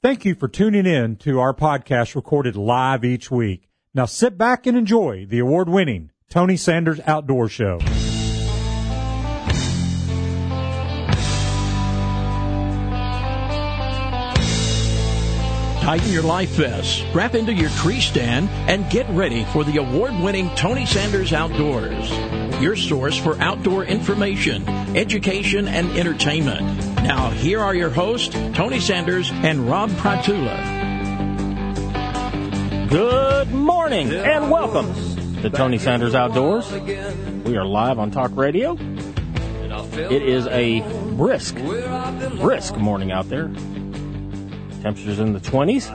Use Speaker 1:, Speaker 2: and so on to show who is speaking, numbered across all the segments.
Speaker 1: Thank you for tuning in to our podcast recorded live each week. Now sit back and enjoy the award-winning Tony Sanders Outdoor Show.
Speaker 2: Tighten your life vest, strap into your tree stand, and get ready for the award-winning Tony Sanders Outdoors, your source for outdoor information, education, and entertainment. Now, here are your hosts, Tony Sanders and Rob Pratula.
Speaker 3: Good morning and welcome to Tony Sanders Outdoors. We are live on Talk Radio. It is a brisk morning out there. Temperatures in the 20s.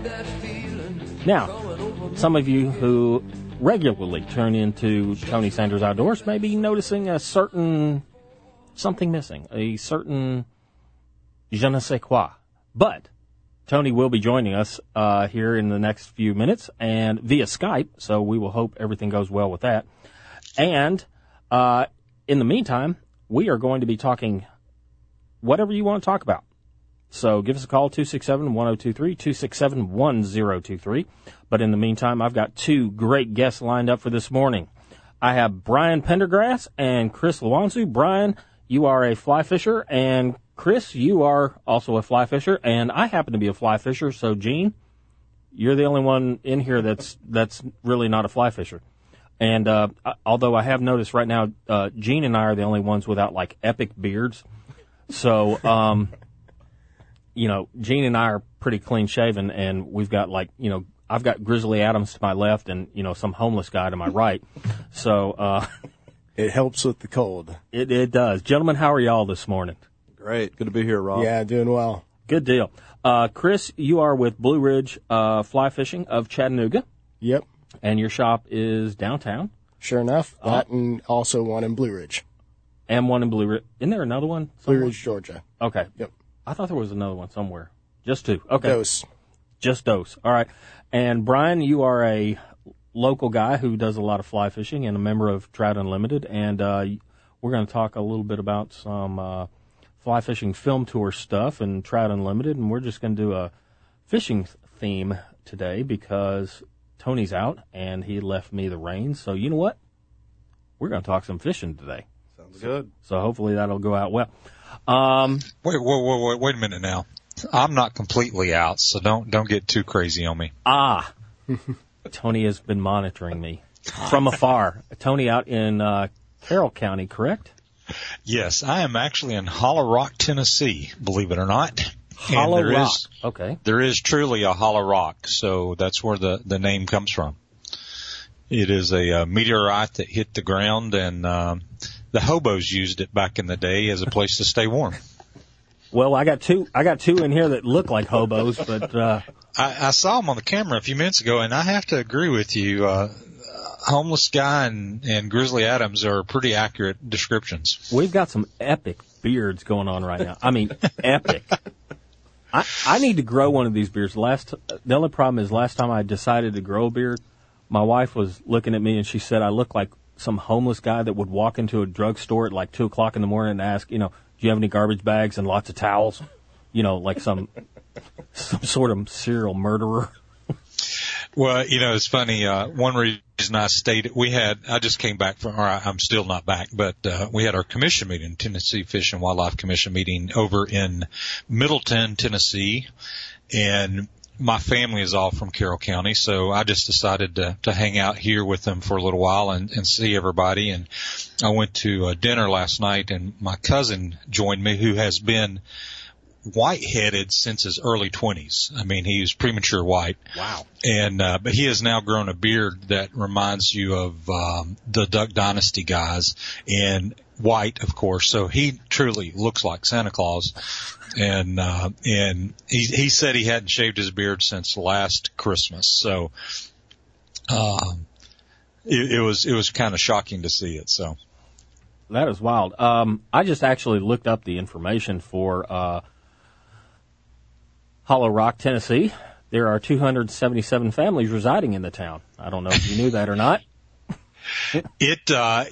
Speaker 3: Now, some of you who regularly tune into Tony Sanders Outdoors may be noticing something missing, a certain je ne sais quoi. But Tony will be joining us here in the next few minutes and via Skype, so we will hope everything goes well with that. And in the meantime, we are going to be talking whatever you want to talk about. So give us a call, 267-1023, 267-1023. But in the meantime, I've got two great guests lined up for this morning. I have Brian Pendergrass and Chris Lawansu. Brian, you are a fly fisher, and Chris, you are also a fly fisher, and I happen to be a fly fisher. So, Gene, you're the only one in here that's really not a fly fisher. And although I have noticed right now, Gene and I are the only ones without, like, epic beards. So, Gene and I are pretty clean-shaven, and we've got, I've got Grizzly Adams to my left and, some homeless guy to my right. So,
Speaker 4: it helps with the cold.
Speaker 3: It does. Gentlemen, how are y'all this morning?
Speaker 5: Great. Good to be here, Rob.
Speaker 4: Yeah, doing well.
Speaker 3: Good deal. Chris, you are with Blue Ridge Fly Fishing of Chattanooga.
Speaker 4: Yep.
Speaker 3: And your shop is downtown.
Speaker 4: Sure enough. That and also one in Blue Ridge.
Speaker 3: And one in Blue Ridge. Isn't there another one somewhere?
Speaker 4: Blue Ridge, Georgia.
Speaker 3: Okay.
Speaker 4: Yep.
Speaker 3: I thought there was another one somewhere. Just two. Okay.
Speaker 4: Dose.
Speaker 3: Just Dose. All right. And Brian, you are a local guy who does a lot of fly fishing and a member of Trout Unlimited. And we're going to talk a little bit about some fly fishing film tour stuff and Trout Unlimited. And we're just going to do a fishing theme today because Tony's out and he left me the reins. So you know what? We're going to talk some fishing today.
Speaker 5: Sounds good.
Speaker 3: So hopefully that'll go out well.
Speaker 6: Wait a minute now. I'm not completely out, so don't get too crazy on me.
Speaker 3: Tony has been monitoring me from afar. Tony out in Carroll County, correct?
Speaker 6: Yes, I am actually in Hollow Rock, Tennessee, believe it or not.
Speaker 3: Hollow Rock. Okay.
Speaker 6: There is truly a hollow rock, so that's where the name comes from. It is a meteorite that hit the ground, and the hobos used it back in the day as a place to stay warm.
Speaker 3: Well, I got two in here that look like hobos, but
Speaker 6: I saw them on the camera a few minutes ago, and I have to agree with you. Homeless guy and Grizzly Adams are pretty accurate descriptions.
Speaker 3: We've got some epic beards going on right now. I mean, epic. I need to grow one of these beards. The only problem is last time I decided to grow a beard, my wife was looking at me and she said I look like some homeless guy that would walk into a drugstore at like 2:00 in the morning and ask, do you have any garbage bags and lots of towels? Like some sort of serial murderer.
Speaker 6: Well, it's funny. One reason I stayed, I just came back I'm still not back, but we had our commission meeting, Tennessee Fish and Wildlife Commission meeting over in Middleton, Tennessee, and my family is all from Carroll County, so I just decided to hang out here with them for a little while and see everybody. And I went to dinner last night, and my cousin joined me, who has been white-headed since his early 20s. I mean, he was premature white.
Speaker 3: Wow.
Speaker 6: And but he has now grown a beard that reminds you of the Duck Dynasty guys, and white, of course. So he truly looks like Santa Claus. And he said he hadn't shaved his beard since last Christmas. So it was kind of shocking to see it. So
Speaker 3: that is wild. I just actually looked up the information for Hollow Rock, Tennessee. There are 277 families residing in the town. I don't know if you knew that or not.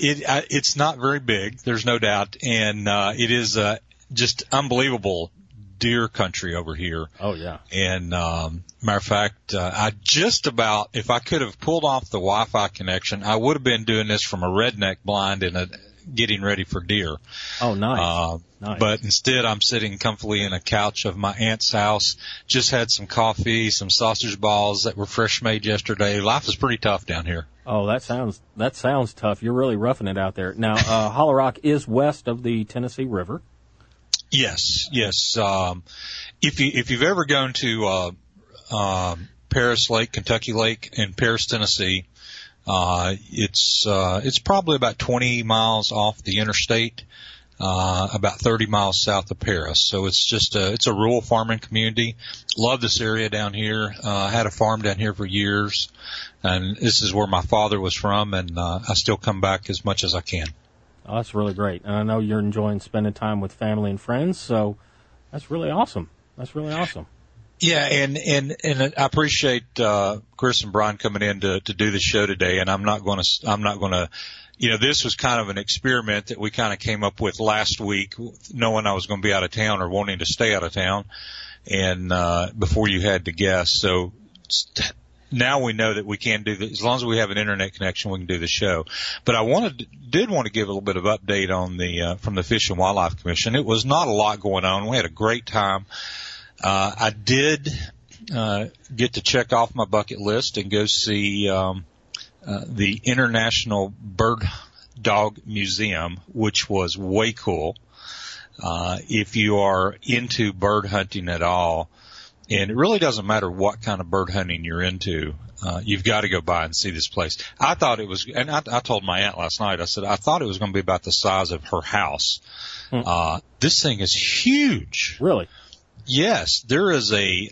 Speaker 6: It's not very big. There's no doubt. And it is just unbelievable deer country over here.
Speaker 3: Oh, yeah.
Speaker 6: And, matter of fact, I just about, if I could have pulled off the Wi-Fi connection, I would have been doing this from a redneck blind and getting ready for deer.
Speaker 3: Oh, nice. Nice.
Speaker 6: But instead I'm sitting comfortably in a couch of my aunt's house. Just had some coffee, some sausage balls that were fresh made yesterday. Life is pretty tough down here.
Speaker 3: Oh, that sounds tough. You're really roughing it out there. Now, Hollow Rock is west of the Tennessee River.
Speaker 6: Yes. If you've ever gone to, Paris Lake, Kentucky Lake in Paris, Tennessee, it's probably about 20 miles off the interstate, about 30 miles south of Paris. So it's a rural farming community. Love this area down here. Had a farm down here for years, and this is where my father was from, and I still come back as much as I can.
Speaker 3: Oh, that's really great. And I know you're enjoying spending time with family and friends, so that's really awesome. Yeah,
Speaker 6: and I appreciate Chris and Brian coming in to do the show today, and I'm not going to this was kind of an experiment that we kind of came up with last week, knowing I was going to be out of town or wanting to stay out of town, and before you had to guess. So now we know that we can do this. As long as we have an internet connection, we can do the show. But I did want to give a little bit of update on from the Fish and Wildlife Commission. It was not a lot going on. We had a great time. I did get to check off my bucket list and go see the International Bird Dog Museum, which was way cool. If you are into bird hunting at all, and it really doesn't matter what kind of bird hunting you're into, you've got to go by and see this place. I thought it was, and I told my aunt last night, I said, I thought it was going to be about the size of her house. This thing is huge.
Speaker 3: Really?
Speaker 6: Yes, there is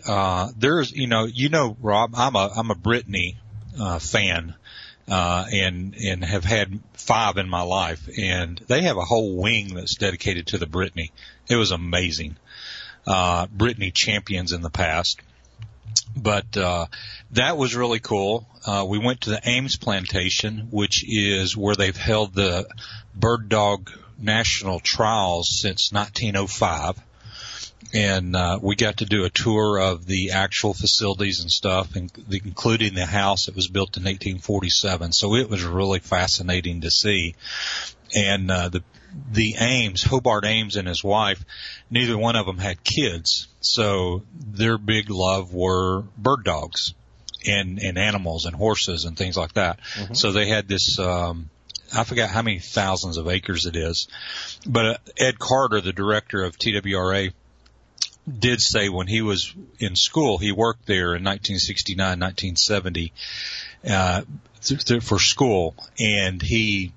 Speaker 6: Rob, I'm a Britney, fan, and have had 5 in my life, and they have a whole wing that's dedicated to the Britney. It was amazing. Britney champions in the past, but, that was really cool. We went to the Ames Plantation, which is where they've held the bird dog national trials since 1905. And we got to do a tour of the actual facilities and stuff, including the house that was built in 1847. So it was really fascinating to see. And the Ames, Hobart Ames and his wife, neither one of them had kids. So their big love were bird dogs and animals and horses and things like that. Mm-hmm. So they had this, I forgot how many thousands of acres it is. But Ed Carter, the director of TWRA, did say when he was in school, he worked there in 1969, 1970, for school, and he,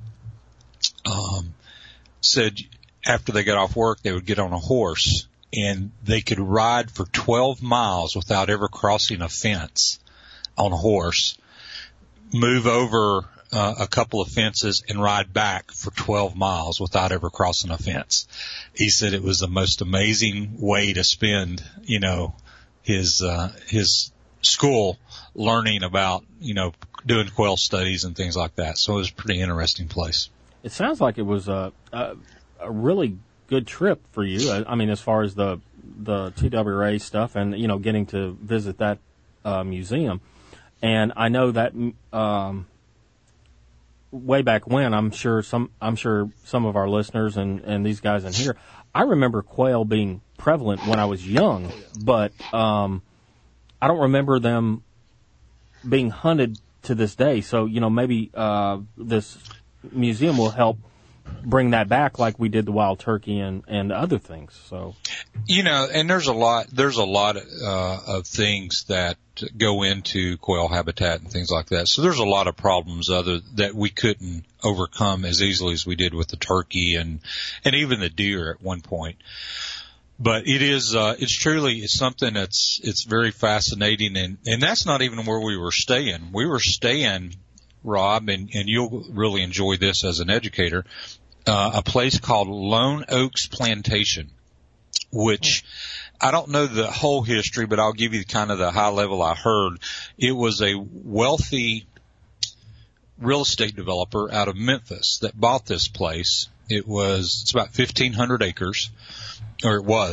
Speaker 6: said after they got off work, they would get on a horse and they could ride for 12 miles without ever crossing a fence on a horse, move over a couple of fences and ride back for 12 miles without ever crossing a fence. He said it was the most amazing way to spend, his school learning about, doing quail studies and things like that. So it was a pretty interesting place.
Speaker 3: It sounds like it was a really good trip for you. I mean, as far as the TWRA stuff and, getting to visit that museum. And I know that way back when, I'm sure some of our listeners and these guys in here, I remember quail being prevalent when I was young, but I don't remember them being hunted to this day. So, maybe this museum will help bring that back like we did the wild turkey and other things. So,
Speaker 6: and there's a lot of things that go into quail habitat and things like that. So there's a lot of problems that we couldn't overcome as easily as we did with the turkey and even the deer at one point. But it's something it's very fascinating, and that's not even where we were staying. We were staying, Rob, and you'll really enjoy this as an educator, a place called Lone Oaks Plantation, which I don't know the whole history, but I'll give you kind of the high level I heard. It was a wealthy real estate developer out of Memphis that bought this place. It's about 1,500 acres, or it was,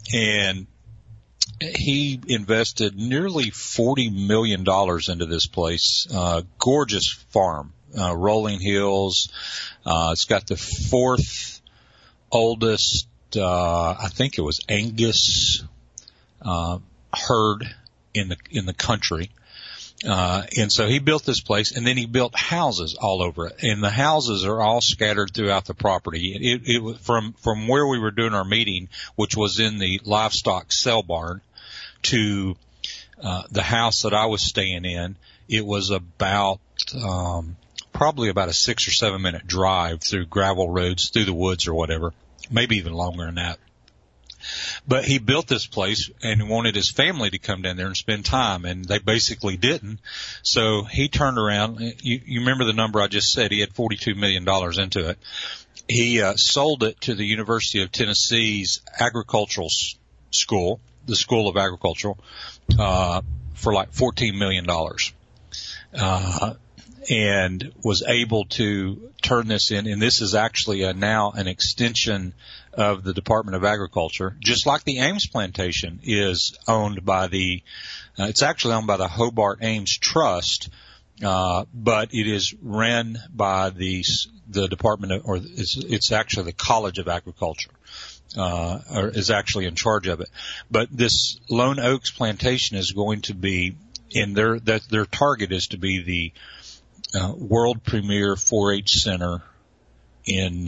Speaker 6: and he invested nearly $40 million into this place. Gorgeous farm, rolling hills. It's got the fourth oldest, I think it was Angus, herd in the country. And so he built this place, and then he built houses all over it. And the houses are all scattered throughout the property. It was from where we were doing our meeting, which was in the livestock sell barn, to the house that I was staying in. It was about probably about a 6 or 7 minute drive through gravel roads, through the woods or whatever, maybe even longer than that. But he built this place and wanted his family to come down there and spend time, and they basically didn't. So he turned around. You remember the number I just said? He had $42 million into it. He sold it to the University of Tennessee's agricultural school, the School of Agriculture, for like $14 million. And was able to turn this in, and this is actually now an extension of the Department of Agriculture, just like the Ames plantation is owned by it's actually owned by the Hobart Ames Trust, but it is ran by the Department of, or it's actually the College of Agriculture, or is actually in charge of it. But this Lone Oaks plantation is going to be their target is to be the world premier 4-H center in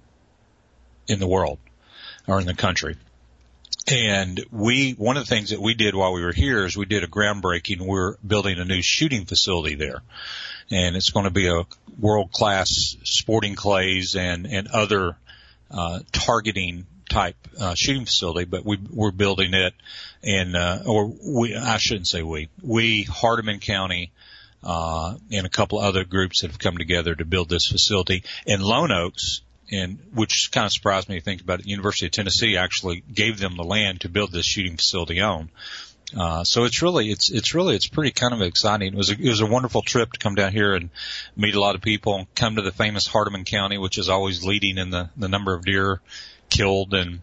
Speaker 6: the world or in the country. And one of the things that we did while we were here is we did a groundbreaking. We're building a new shooting facility there, and it's going to be a world-class sporting clays and other targeting type shooting facility. But we're building it, and I shouldn't say we Hardeman County and a couple of other groups that have come together to build this facility. And Lone Oaks, and which kind of surprised me to think about it, University of Tennessee actually gave them the land to build this shooting facility on. So it's pretty kind of exciting. It was a wonderful trip to come down here and meet a lot of people and come to the famous Hardeman County, which is always leading in the number of deer killed, and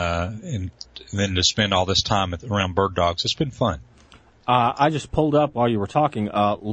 Speaker 6: then to spend all this time around bird dogs. It's been fun.
Speaker 3: I just pulled up while you were talking,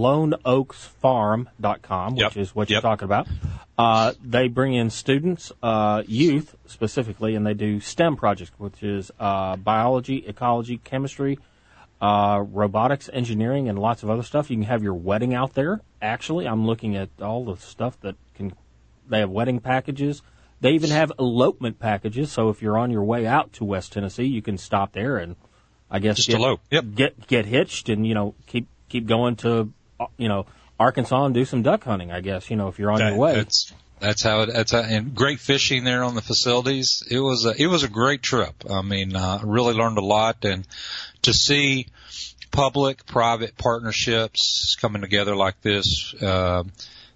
Speaker 3: LoneOaksFarm.com, which is what you're talking about. They bring in students, youth specifically, and they do STEM projects, which is biology, ecology, chemistry, robotics, engineering, and lots of other stuff. You can have your wedding out there. Actually, I'm looking at all the stuff they have wedding packages. They even have elopement packages, so if you're on your way out to West Tennessee, you can stop there and I guess get hitched and, keep going to, Arkansas and do some duck hunting, I guess, if you're on your way.
Speaker 6: That's how and great fishing there on the facilities. It was a great trip. I mean, really learned a lot, and to see public-private partnerships coming together like this, and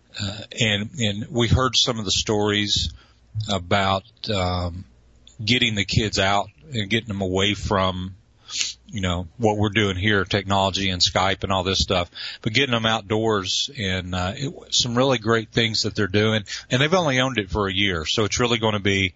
Speaker 6: we heard some of the stories about, getting the kids out and getting them away from, what we're doing here, technology and Skype and all this stuff, but getting them outdoors and some really great things that they're doing. And they've only owned it for a year, so it's really going to be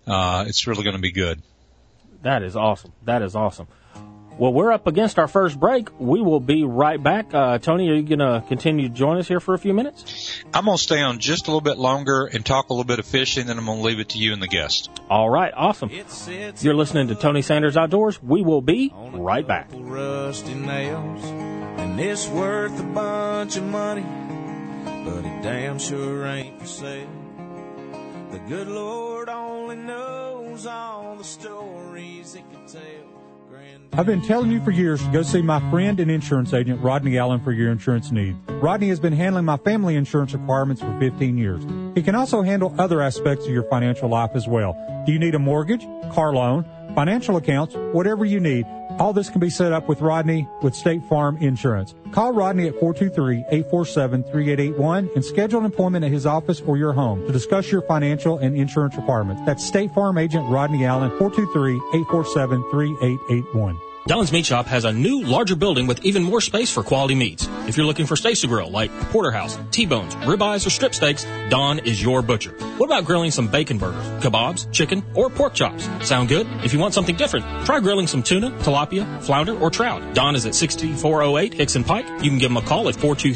Speaker 6: good.
Speaker 3: That is awesome. Well, we're up against our first break. We will be right back. Tony, are you going to continue to join us here for a few minutes?
Speaker 6: I'm going to stay on just a little bit longer and talk a little bit of fishing, then I'm going to leave it to you and the guest.
Speaker 3: All right, awesome. You're listening to Tony Sanders Outdoors. We will be right back.
Speaker 7: Rusty nails, and it's worth a bunch of money, but it damn sure ain't for sale. The good Lord only knows all the stories it can tell.
Speaker 1: I've been telling you for years to go see my friend and insurance agent, Rodney Allen, for your insurance needs. Rodney has been handling my family insurance requirements for 15 years. He can also handle other aspects of your financial life as well. Do you need a mortgage, car loan, financial accounts, whatever you need? All this can be set up with Rodney with State Farm Insurance. Call Rodney at 423-847-3881 and schedule an appointment at his office or your home to discuss your financial and insurance requirements. That's State Farm Agent Rodney Allen, 423-847-3881.
Speaker 8: Don's Meat Shop has a new, larger building with even more space for quality meats. If you're looking for steaks to grill, like porterhouse, T-bones, ribeyes, or strip steaks, Don is your butcher. What about grilling some bacon burgers, kebabs, chicken, or pork chops? Sound good? If you want something different, try grilling some tuna, tilapia, flounder, or trout. Don is at 6408 Hickson Pike. You can give him a call at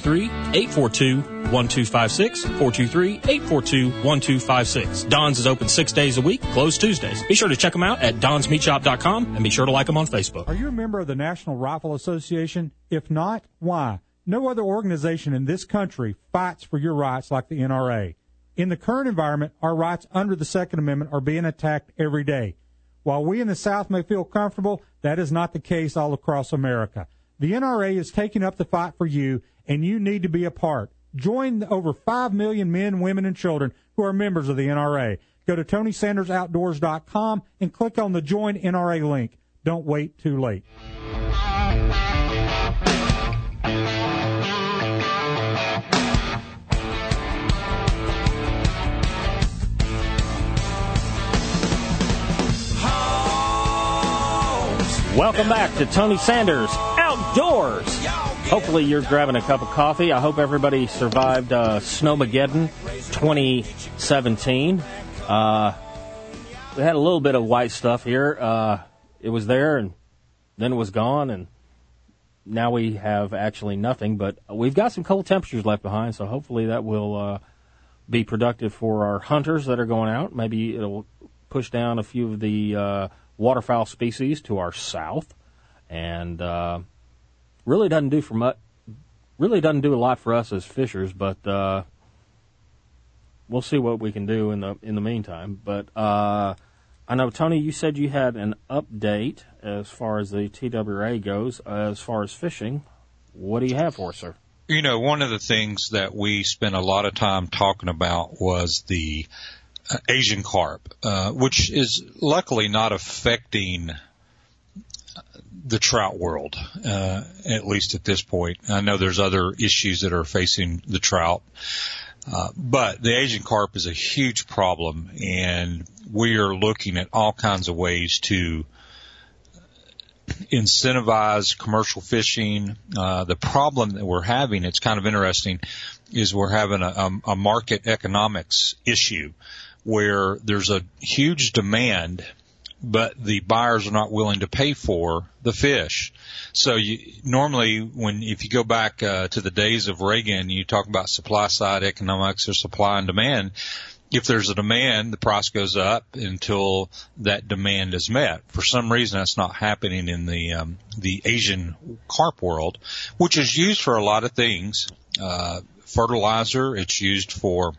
Speaker 8: 423-842-1256, 423-842-1256. Don's is open 6 days a week, closed Tuesdays. Be sure to check them out at donsmeatshop.com and be sure to like them on Facebook.
Speaker 1: Are you a member of the National Rifle Association? If not, why? No other organization in this country fights for your rights like the NRA. In the current environment, our rights under the Second Amendment are being attacked every day. While we in the South may feel comfortable, that is not the case all across America. The NRA is taking up the fight for you, and you need to be a part. Join the over 5 million men, women, and children who are members of the NRA. Go to TonySandersOutdoors.com and click on the Join NRA link. Don't wait too late.
Speaker 3: Welcome back to Tony Sanders Outdoors. Hopefully you're grabbing a cup of coffee. I hope everybody survived Snowmageddon 2017. We had a little bit of white stuff here. It was there, and then it was gone, and now we have actually nothing. But we've got some cold temperatures left behind, so hopefully that will be productive for our hunters that are going out. Maybe it'll push down a few of the waterfowl species to our south, and really doesn't do a lot for us as fishers, but we'll see what we can do in the meantime. But I know, Tony, you said you had an update as far as the TWRA goes, as far as fishing. What do you have for us, sir?
Speaker 6: You know, one of the things that we spent a lot of time talking about was the Asian carp, which is luckily not affecting the trout world, at least at this point. I know there's other issues that are facing the trout, but the Asian carp is a huge problem, and we are looking at all kinds of ways to incentivize commercial fishing. The problem that we're having, it's kind of interesting, is we're having a market economics issue where there's a huge demand, but the buyers are not willing to pay for the fish. So normally if you go back to the days of Reagan, you talk about supply side economics or supply and demand. If there's a demand, the price goes up until that demand is met. For some reason, that's not happening in the Asian carp world, which is used for a lot of things. Fertilizer, it's used for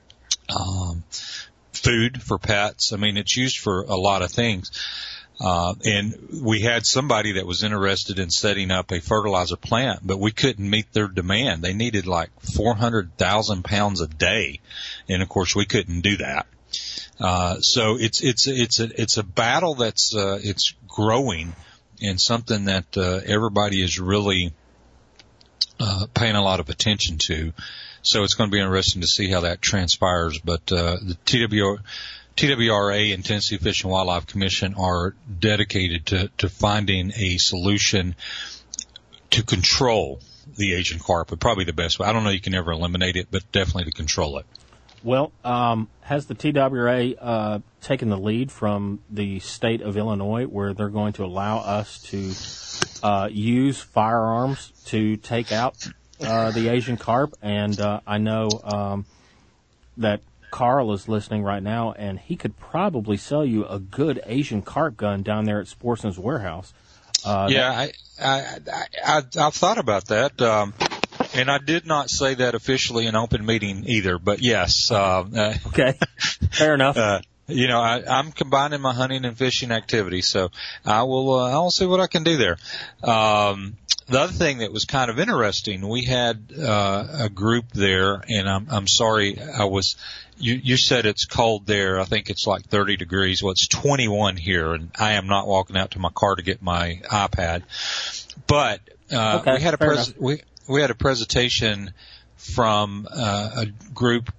Speaker 6: food for pets. I mean, it's used for a lot of things. And we had somebody that was interested in setting up a fertilizer plant, but we couldn't meet their demand. They needed like 400,000 pounds a day. And of course we couldn't do that. So it's a battle that's, it's growing, and something that, everybody is really, paying a lot of attention to. So it's going to be interesting to see how that transpires. But, the TWRA and Tennessee Fish and Wildlife Commission are dedicated to finding a solution to control the Asian carp. Probably the best way. I don't know you can ever eliminate it, but definitely to control it.
Speaker 3: Well, has the TWRA taken the lead from the state of Illinois, where they're going to allow us to use firearms to take out the Asian carp? And I know that Carl is listening right now, and he could probably sell you a good Asian carp gun down there at Sportsman's Warehouse.
Speaker 6: I've thought about that, and I did not say that officially in open meeting either. But yes,
Speaker 3: okay, fair enough.
Speaker 6: I'm combining my hunting and fishing activities, so I'll see what I can do there. The other thing that was kind of interesting, we had a group there, and I'm sorry, you said it's cold there. I think it's like 30 degrees. Well, it's 21 here, and I am not walking out to my car to get my iPad. But we had a presentation from a group.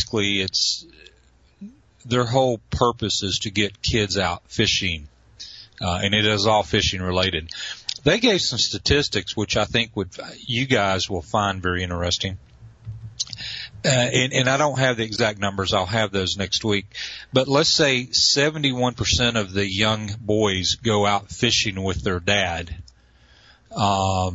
Speaker 6: Basically, their whole purpose is to get kids out fishing and it is all fishing related. They gave some statistics, which I think you guys will find very interesting. And I don't have the exact numbers. I'll have those next week. But let's say 71% of the young boys go out fishing with their dad. I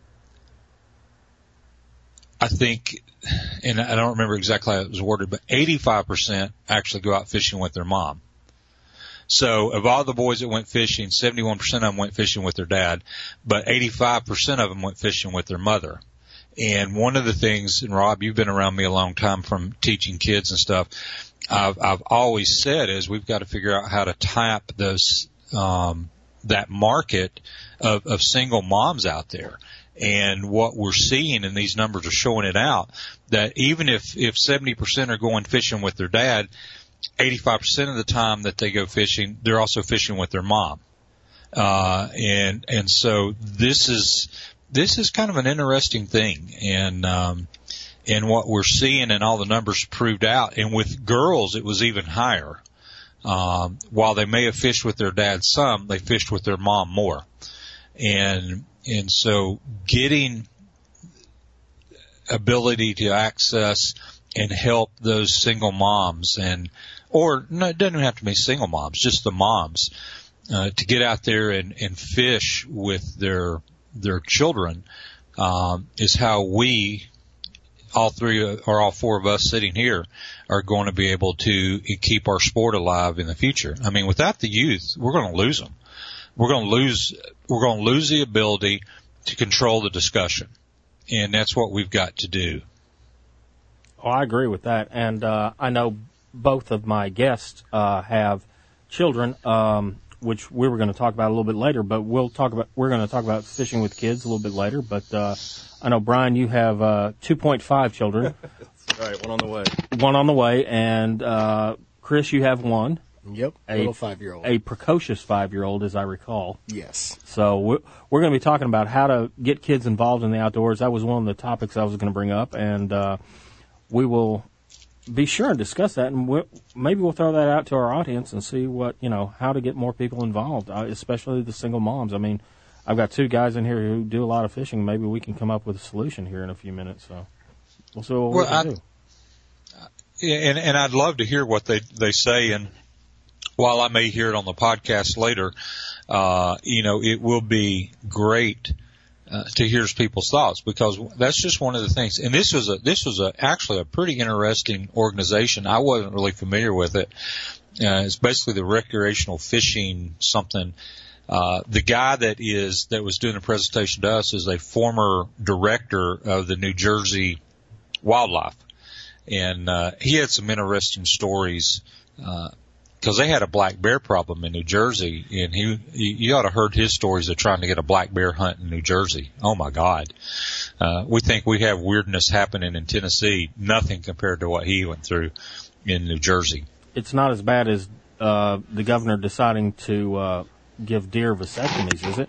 Speaker 6: think, and I don't remember exactly how it was worded, but 85% actually go out fishing with their mom. So of all the boys that went fishing, 71% of them went fishing with their dad, but 85% of them went fishing with their mother. And one of the things, and Rob, you've been around me a long time from teaching kids and stuff, I've always said is we've got to figure out how to tap those, that market of single moms out there. And what we're seeing, and these numbers are showing it out, that even if 70% are going fishing with their dad, 85% of the time that they go fishing, they're also fishing with their mom. And so this is kind of an interesting thing. And what we're seeing, and all the numbers proved out, and with girls, it was even higher. While they may have fished with their dad some, they fished with their mom more. And so getting ability to access and help those single moms or no, it doesn't have to be single moms, just the moms, to get out there and fish with their children, is how we, all four of us sitting here, are going to be able to keep our sport alive in the future. I mean, without the youth, we're going to lose them. We're going to lose the ability to control the discussion. And that's what we've got to do.
Speaker 3: Oh, I agree with that. And, I know both of my guests, have children, which we were going to talk about a little bit later, but we're going to talk about fishing with kids a little bit later. But, I know, Brian, you have, 2.5 children.
Speaker 5: That's right. One
Speaker 3: on the way. And, Chris, you have one.
Speaker 4: Yep. A little 5-year-old.
Speaker 3: A precocious 5-year-old, as I recall.
Speaker 4: Yes.
Speaker 3: So we're going to be talking about how to get kids involved in the outdoors. That was one of the topics I was going to bring up. And, we will be sure and discuss that, and maybe we'll throw that out to our audience and see how to get more people involved, especially the single moms. I mean, I've got 2 guys in here who do a lot of fishing. Maybe we can come up with a solution here in a few minutes. So we'll see what we can do.
Speaker 6: And I'd love to hear what they say. And while I may hear it on the podcast later, it will be great to hear people's thoughts, because that's just one of the things. And this was actually a pretty interesting organization. I wasn't really familiar with it. It's basically the recreational fishing something. The guy that was doing the presentation to us is a former director of the New Jersey Wildlife. And, he had some interesting stories, because they had a black bear problem in New Jersey, and you ought to heard his stories of trying to get a black bear hunt in New Jersey. Oh my God. We think we have weirdness happening in Tennessee, nothing compared to what he went through in New Jersey.
Speaker 3: It's not as bad as, the governor deciding to, give deer vasectomies, is it?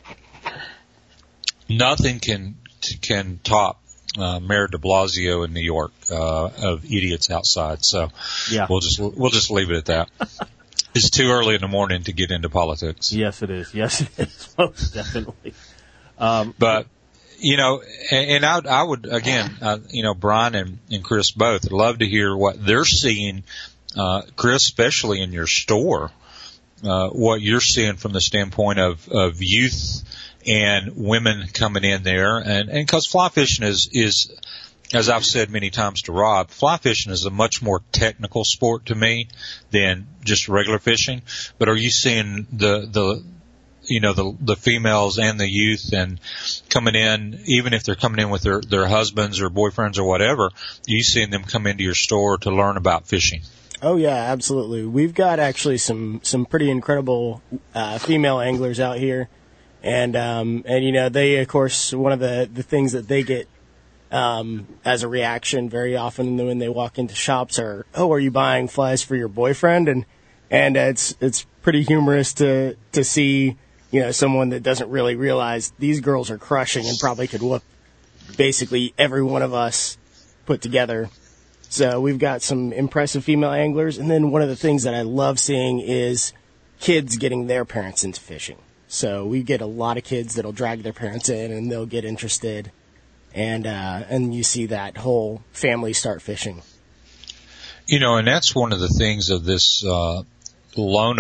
Speaker 6: Nothing can top Mayor de Blasio in New York, of idiots outside. So
Speaker 3: yeah,
Speaker 6: we'll just leave it at that. It's too early in the morning to get into politics.
Speaker 3: Yes, it is. Most definitely.
Speaker 6: But, and I would, again, Brian and Chris both, I'd love to hear what they're seeing, Chris, especially in your store, what you're seeing from the standpoint of youth and women coming in there, and cause fly fishing is, as I've said many times to Rob, fly fishing is a much more technical sport to me than just regular fishing. But are you seeing the females and the youth and coming in, even if they're coming in with their husbands or boyfriends or whatever, are you seeing them come into your store to learn about fishing?
Speaker 4: Oh yeah, absolutely. We've got actually some pretty incredible, female anglers out here. And they, of course, one of the things that they get, as a reaction very often when they walk into shops are you buying flies for your boyfriend? And it's pretty humorous to see, someone that doesn't really realize these girls are crushing and probably could whoop basically every one of us put together. So we've got some impressive female anglers. And then one of the things that I love seeing is kids getting their parents into fishing. So we get a lot of kids that'll drag their parents in, and they'll get interested, and you see that whole family start fishing.
Speaker 6: You know, and that's one of the things of this Lone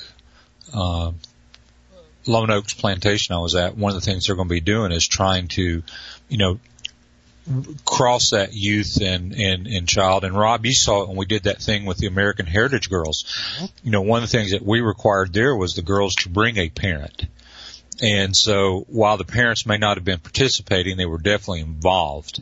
Speaker 6: Oaks plantation I was at. One of the things they're going to be doing is trying to, you know, cross that youth and child. And Rob, you saw it when we did that thing with the American Heritage Girls. You know, one of the things that we required there was the girls to bring a parent. And so while the parents may not have been participating, they were definitely involved.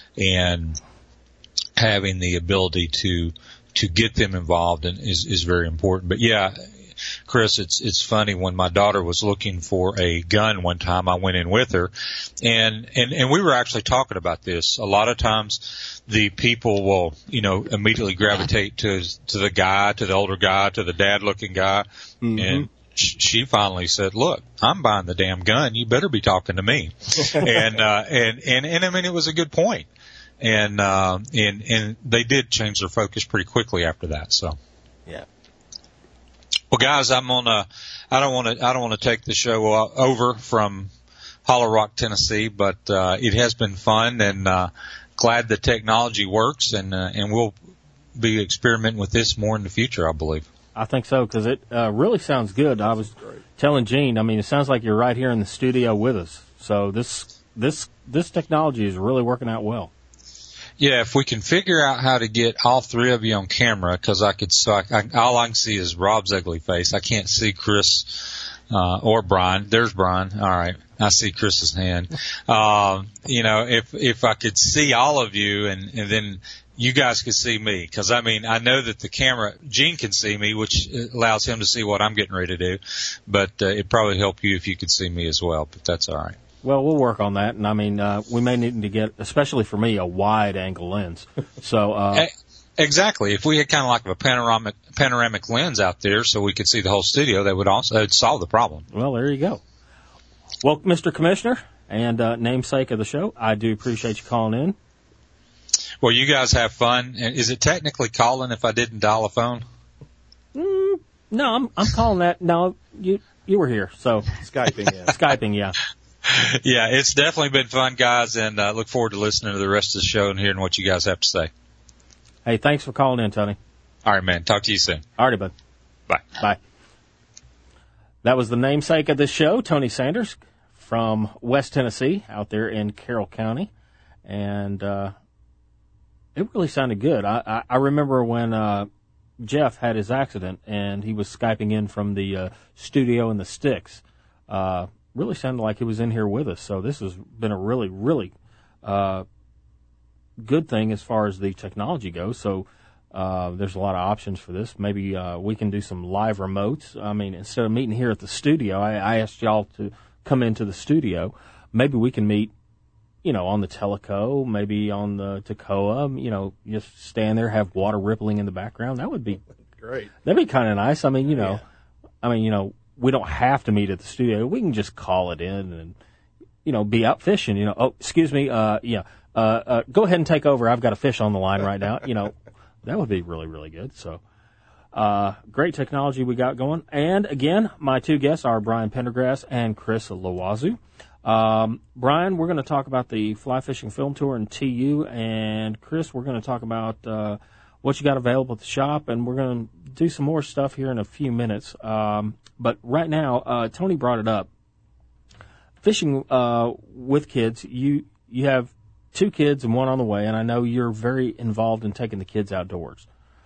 Speaker 6: And having the ability to get them involved is very important. But yeah, Chris, it's funny, when my daughter was looking for a gun one time, I went in with her, and we were actually talking about this. A lot of times the people will, you know, immediately gravitate to the older guy, to the dad looking guy. Mm-hmm. And she finally said, "Look, I'm buying the damn gun. You better be talking to me." and I mean, it was a good point. And they did change their focus pretty quickly after that. So,
Speaker 4: yeah.
Speaker 6: Well, guys, I don't want to take the show over from Hollow Rock, Tennessee, but it has been fun, and glad the technology works, and we'll be experimenting with this more in the future, I believe.
Speaker 3: I think so, because it really sounds good. I was telling Gene, I mean, it sounds like you're right here in the studio with us. So this technology is really working out well.
Speaker 6: Yeah, if we can figure out how to get all three of you on camera, because all I can see is Rob's ugly face. I can't see Chris or Brian. There's Brian. All right, I see Chris's hand. You know, if I could see all of you, and then you guys could see me, because I mean, I know that the camera, Gene can see me, which allows him to see what I'm getting ready to do. But it'd probably help you if you could see me as well. But that's all right.
Speaker 3: Well, we'll work on that, and I mean, we may need to get, especially for me, a wide-angle lens. So,
Speaker 6: exactly. If we had kind of like a panoramic lens out there, so we could see the whole studio, that would solve the problem.
Speaker 3: Well, there you go. Well, Mr. Commissioner and namesake of the show, I do appreciate you calling in.
Speaker 6: Well, you guys have fun. Is it technically calling if I didn't dial a phone?
Speaker 3: No, I'm calling that. No, you were here, so
Speaker 5: Skyping, yeah.
Speaker 3: Skyping, yeah.
Speaker 6: Yeah, it's definitely been fun, guys, and look forward to listening to the rest of the show and hearing what you guys have to say.
Speaker 3: Hey, thanks for calling in, Tony.
Speaker 6: All right, man. Talk to you soon.
Speaker 3: All righty, bud.
Speaker 6: Bye.
Speaker 3: Bye. That was the namesake of this show, Tony Sanders, from West Tennessee, out there in Carroll County. And it really sounded good. I remember when Jeff had his accident, and he was Skyping in from the studio in the Sticks. Really sounded like he was in here with us. So this has been a really, really good thing as far as the technology goes. So there's a lot of options for this. Maybe we can do some live remotes. I mean, instead of meeting here at the studio, I asked y'all to come into the studio. Maybe we can meet, you know, on the Teleco, maybe on the Toccoa, you know, just stand there, have water rippling in the background. That would be
Speaker 5: great.
Speaker 3: That'd be kind of nice. I mean, we don't have to meet at the studio. We can just call it in and, you know, be out fishing. You know, oh, excuse me, go ahead and take over. I've got a fish on the line right now. You know, that would be really, really good. So, great technology we got going. And again, my two guests are Brian Pendergrass and Chris Loazou. Brian, we're going to talk about the Fly Fishing Film Tour in TU, and Chris, we're going to talk about what you got available at the shop, and we're going to do some more stuff here in a few minutes. But right now, Tony brought it up. Fishing with kids, you have two kids and one on the way, and I know you're very involved in taking the kids outdoors.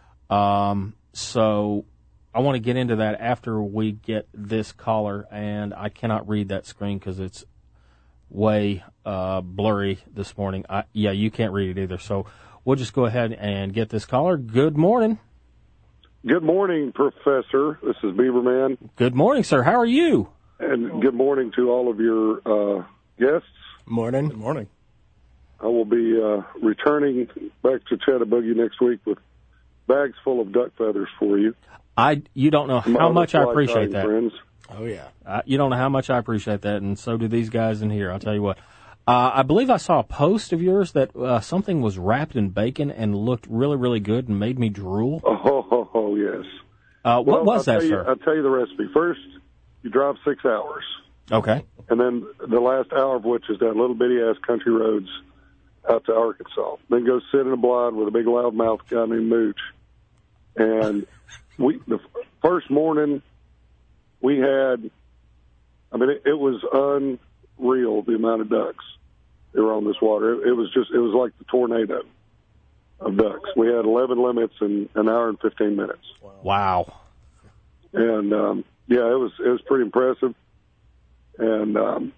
Speaker 3: So I want to get into that after we get this caller, and I cannot read that screen because it's way blurry this morning. You can't read it either. So we'll just go ahead and get this caller. Good morning.
Speaker 9: Good morning, Professor. This is Beaverman.
Speaker 3: Good morning, sir. How are you?
Speaker 9: And good morning to all of your guests.
Speaker 4: Morning.
Speaker 5: Good morning.
Speaker 9: I will be returning back to Chattahoochee next week with bags full of duck feathers for you.
Speaker 3: You don't know how much I appreciate that.
Speaker 9: Friends.
Speaker 4: Oh, yeah.
Speaker 3: You don't know how much I appreciate that, and so do these guys in here. I'll tell you what. I believe I saw a post of yours that something was wrapped in bacon and looked really, really good and made me drool.
Speaker 9: Oh, yes.
Speaker 3: What was that, sir?
Speaker 9: I'll tell you the recipe. First, you drive 6 hours.
Speaker 3: Okay.
Speaker 9: And then the last hour of which is that little bitty-ass country roads out to Arkansas. Then go sit in a blind with a big loudmouth guy named Mooch. And the first morning we had, it was unreal, the amount of ducks that were on this water. It was like the tornado of ducks. We had 11 limits in an hour and 15 minutes.
Speaker 3: Wow.
Speaker 9: And, it was pretty impressive. And,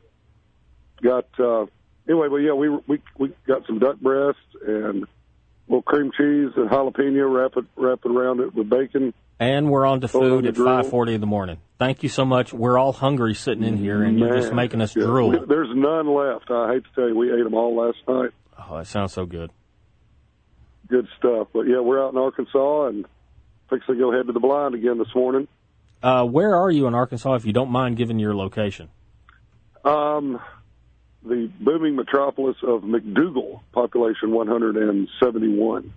Speaker 9: we got some duck breast and a little cream cheese and jalapeno, wrap it around it with bacon.
Speaker 3: And we're on to food at 5:40 in the morning. Thank you so much. We're all hungry sitting in here, and you're just making us drool.
Speaker 9: There's none left. I hate to tell you, we ate them all last night.
Speaker 3: Oh, that sounds so good.
Speaker 9: Good stuff. But, we're out in Arkansas and fixing to go head to the blind again this morning.
Speaker 3: Where are you in Arkansas, if you don't mind giving your location?
Speaker 9: The booming metropolis of McDougal, population 171.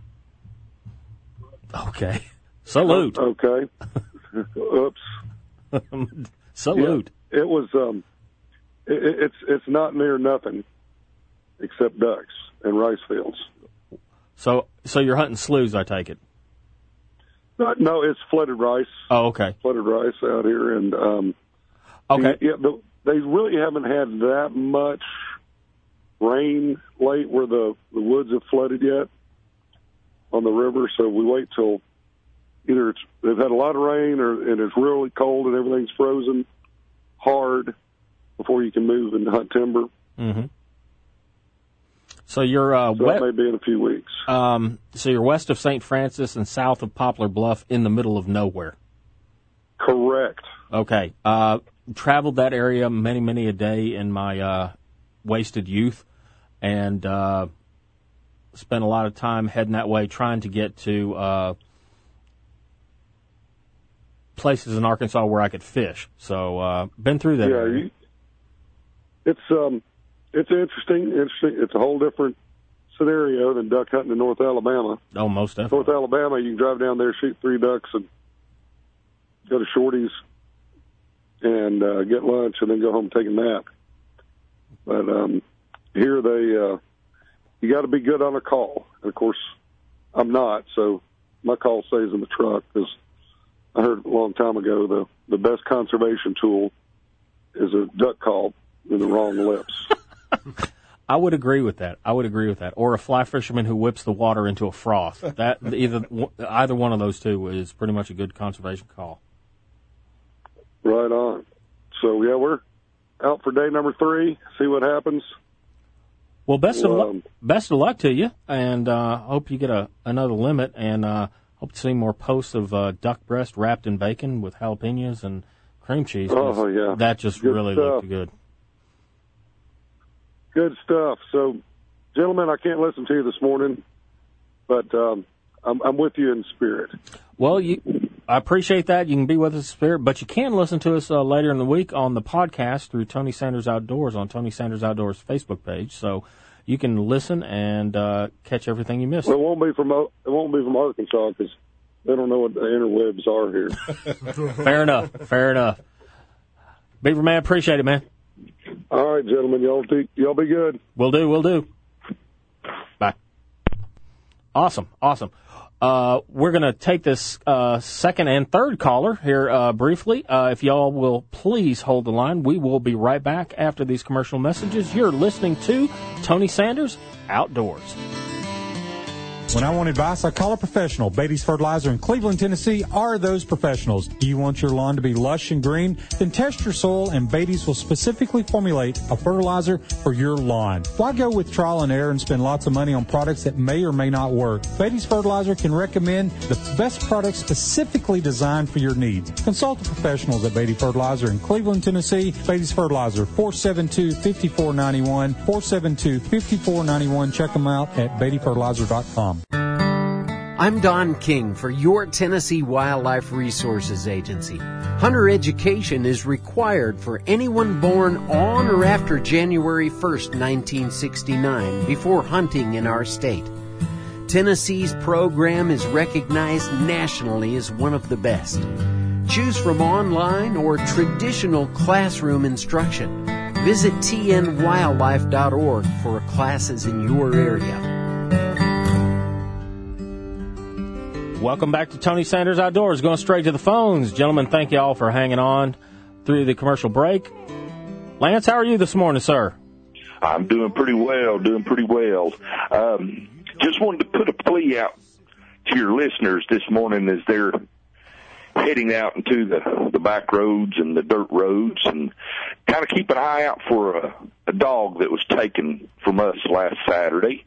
Speaker 3: Okay. Salute.
Speaker 9: Okay. Oops.
Speaker 3: Salute.
Speaker 9: Yeah, it was. It's not near nothing except ducks and rice fields.
Speaker 3: So you're hunting sloughs, I take it.
Speaker 9: No, it's flooded rice.
Speaker 3: Oh, okay.
Speaker 9: Flooded rice out here, and
Speaker 3: okay.
Speaker 9: They really haven't had that much rain late where the woods have flooded yet on the river. So we wait till either they've had a lot of rain and it's really cold and everything's frozen hard before you can move and hunt timber.
Speaker 3: Mm-hmm. So you're
Speaker 9: that may be in a few weeks.
Speaker 3: So you're west of St. Francis and south of Poplar Bluff, in the middle of nowhere.
Speaker 9: Correct.
Speaker 3: Okay. Traveled that area many a day in my wasted youth, and spent a lot of time heading that way, trying to get to places in Arkansas where I could fish. So been through that area.
Speaker 9: It's interesting. It's a whole different scenario than duck hunting in North Alabama.
Speaker 3: Oh, most definitely.
Speaker 9: North Alabama, you can drive down there, shoot 3 ducks, and go to Shorty's and get lunch, and then go home and take a nap. But here you got to be good on a call. And of course, I'm not, so my call stays in the truck, because I heard a long time ago the best conservation tool is a duck call in the wrong lips.
Speaker 3: I would agree with that. Or a fly fisherman who whips the water into a froth. That either one of those two is pretty much a good conservation call.
Speaker 9: Right on. So we're out for day number 3. See what happens.
Speaker 3: Well, best of luck to you, and hope you get another limit, and hope to see more posts of duck breast wrapped in bacon with jalapenos and cream cheese.
Speaker 9: Oh yeah,
Speaker 3: that just
Speaker 9: good
Speaker 3: really
Speaker 9: stuff.
Speaker 3: looked good.
Speaker 9: Good stuff. So, gentlemen, I can't listen to you this morning, but I'm with you in spirit.
Speaker 3: Well, I appreciate that. You can be with us in spirit, but you can listen to us later in the week on the podcast through Tony Sanders Outdoors on Tony Sanders Outdoors Facebook page. So you can listen and catch everything you missed.
Speaker 9: Well, it won't be from Arkansas, because they don't know what the interwebs are here.
Speaker 3: Fair enough. Beaver man, appreciate it, man.
Speaker 9: All right, gentlemen, y'all be good.
Speaker 3: Will do. Bye. Awesome. We're going to take this second and third caller here briefly. If y'all will please hold the line, we will be right back after these commercial messages. You're listening to Tony Sanders Outdoors.
Speaker 1: When I want advice, I call a professional. Beatty's Fertilizer in Cleveland, Tennessee are those professionals. Do you want your lawn to be lush and green? Then test your soil, and Beatty's will specifically formulate a fertilizer for your lawn. Why go with trial and error and spend lots of money on products that may or may not work? Beatty's Fertilizer can recommend the best products specifically designed for your needs. Consult the professionals at Beatty Fertilizer in Cleveland, Tennessee. Beatty's Fertilizer, 472-5491, 472-5491. Check them out at BeattyFertilizer.com.
Speaker 10: I'm Don King for your Tennessee Wildlife Resources Agency. Hunter education is required for anyone born on or after January 1st, 1969, before hunting in our state. Tennessee's program is recognized nationally as one of the best. Choose from online or traditional classroom instruction. Visit tnwildlife.org for classes in your area.
Speaker 3: Welcome back to Tony Sanders Outdoors. Going straight to the phones. Gentlemen, thank you all for hanging on through the commercial break. Lance, how are you this morning, sir?
Speaker 11: I'm doing pretty well, Just wanted to put a plea out to your listeners this morning as they're heading out into the back roads and the dirt roads, and kind of keep an eye out for a dog that was taken from us last Saturday.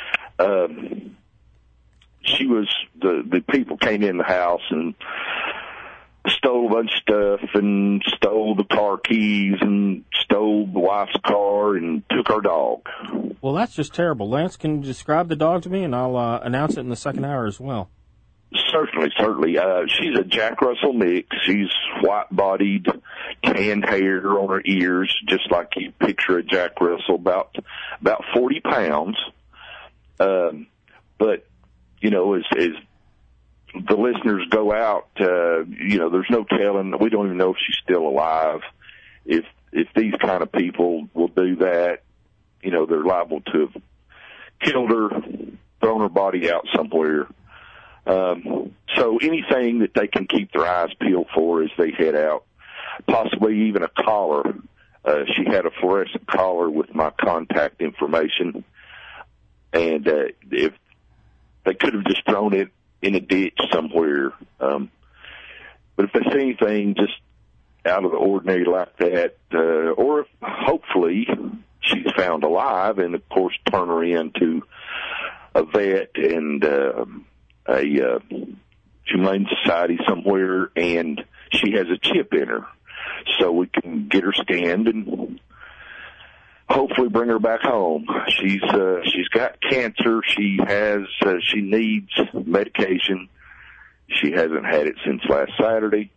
Speaker 11: The people came in the house and stole a bunch of stuff and stole the car keys and stole the wife's car and took our dog.
Speaker 3: Well, that's just terrible. Lance, can you describe the dog to me, and I'll announce it in the second hour as well.
Speaker 11: Certainly. She's a Jack Russell mix. She's white-bodied, tanned hair on her ears, just like you picture a Jack Russell, about 40 pounds. But, you know, as the listeners go out, there's no telling. We don't even know if she's still alive. If these kind of people will do that, you know, they're liable to have killed her, thrown her body out somewhere. So anything that they can keep their eyes peeled for as they head out, possibly even a collar. She had a fluorescent collar with my contact information, and if they could have just thrown it in a ditch somewhere. But if they see anything just out of the ordinary like that, or if hopefully she's found alive, and of course turn her into a vet and a Humane Society somewhere, and she has a chip in her, so we can get her scanned and hopefully bring her back home. She's got cancer. She needs medication. She hasn't had it since last Saturday.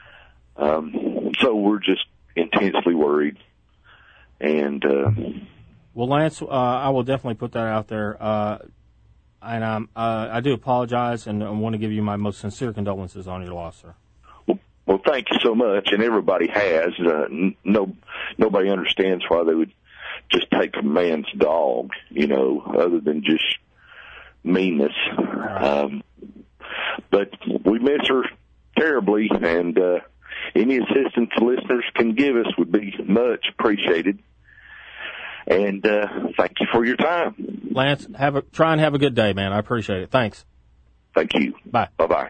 Speaker 11: So we're just intensely worried. And
Speaker 3: well, Lance, I will definitely put that out there. And I do apologize, and I want to give you my most sincere condolences on your loss, sir.
Speaker 11: Well, thank you so much. And everybody has. Nobody understands why they would just take a man's dog, you know, other than just meanness. But we miss her terribly, and any assistance listeners can give us would be much appreciated. And thank you for your time.
Speaker 3: Lance, try and have a good day, man. I appreciate it. Thanks.
Speaker 11: Thank you.
Speaker 3: Bye.
Speaker 11: Bye-bye.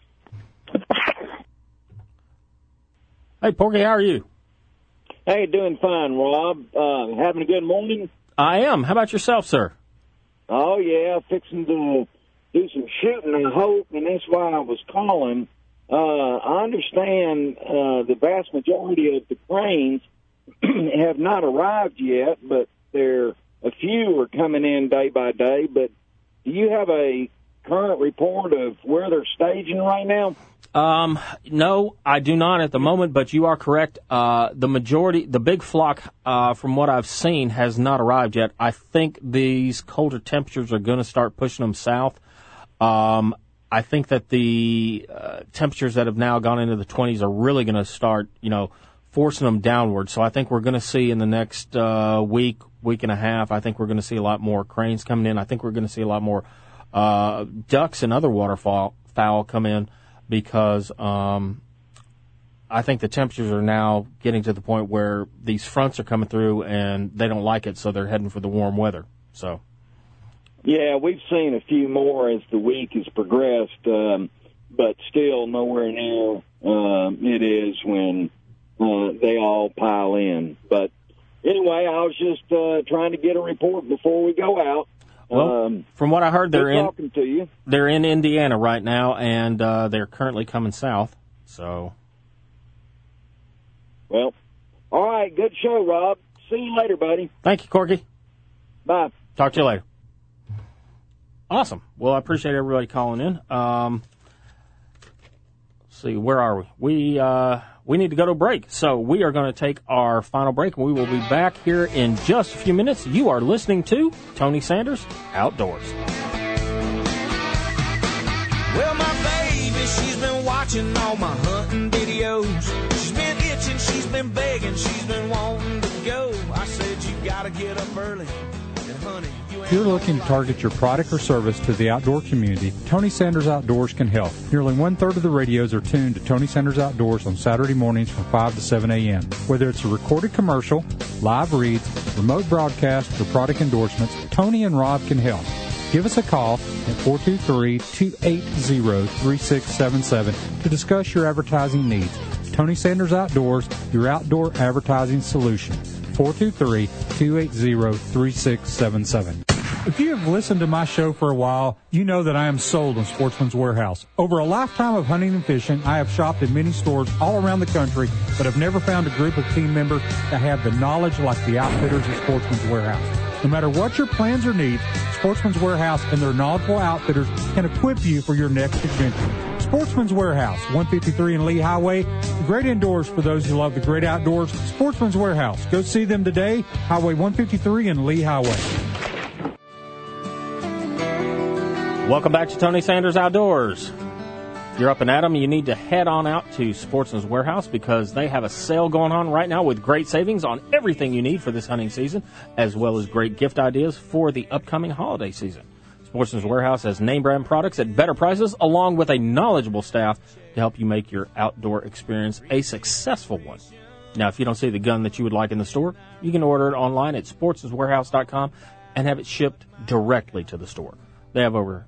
Speaker 3: Hey, Porky, how are you?
Speaker 12: Hey, doing fine, Rob. Having a good morning?
Speaker 3: I am. How about yourself, sir?
Speaker 12: Oh, yeah, fixing to do some shooting, I hope, and that's why I was calling. I understand the vast majority of the cranes have not arrived yet, but a few are coming in day by day. But do you have a current report of where they're staging right now?
Speaker 3: No, I do not at the moment, but you are correct. The big flock, from what I've seen, has not arrived yet. I think these colder temperatures are going to start pushing them south. I think that the temperatures that have now gone into the 20s are really going to start, forcing them downward. So I think we're going to see in the next week and a half, I think we're going to see a lot more cranes coming in. I think we're going to see a lot more ducks and other waterfowl come in, because I think the temperatures are now getting to the point where these fronts are coming through and they don't like it, so they're heading for the warm weather. So,
Speaker 12: yeah, we've seen a few more as the week has progressed, but still nowhere near it is when they all pile in. But anyway, I was just trying to get a report before we go out.
Speaker 3: Well, from what I heard, they're in Indiana right now, and they're currently coming south. So,
Speaker 12: well, all right, good show, Rob. See you later, buddy.
Speaker 3: Thank you, Corky.
Speaker 12: Bye.
Speaker 3: Talk to you later. Awesome. Well, I appreciate everybody calling in. Let's see, where are we? We need to go to a break, so we are going to take our final break, and we will be back here in just a few minutes. You are listening to Tony Sanders Outdoors.
Speaker 7: Well, my baby, she's been watching all my hunting videos. She's been itching, she's been begging, she's been wanting to go. I said, you gotta get up early. And honey,
Speaker 1: If you're looking to target your product or service to the outdoor community, Tony Sanders Outdoors can help. Nearly one-third of the radios are tuned to Tony Sanders Outdoors on Saturday mornings from 5 to 7 a.m. Whether it's a recorded commercial, live reads, remote broadcast, or product endorsements, Tony and Rob can help. Give us a call at 423-280-3677 to discuss your advertising needs. Tony Sanders Outdoors, your outdoor advertising solution. 423-280-3677. If you have listened to my show for a while, you know that I am sold on Sportsman's Warehouse. Over a lifetime of hunting and fishing, I have shopped in many stores all around the country, but have never found a group of team members that have the knowledge like the outfitters at Sportsman's Warehouse. No matter what your plans or needs, Sportsman's Warehouse and their knowledgeable outfitters can equip you for your next adventure. Sportsman's Warehouse, 153 in Lee Highway. The great indoors for those who love the great outdoors. Sportsman's Warehouse. Go see them today, Highway 153 in Lee Highway.
Speaker 3: Welcome back to Tony Sanders Outdoors. If you're up and at 'em, you need to head on out to Sportsman's Warehouse because they have a sale going on right now with great savings on everything you need for this hunting season, as well as great gift ideas for the upcoming holiday season. Sportsman's Warehouse has name brand products at better prices, along with a knowledgeable staff to help you make your outdoor experience a successful one. Now, if you don't see the gun that you would like in the store, you can order it online at sportsmanswarehouse.com and have it shipped directly to the store. They have over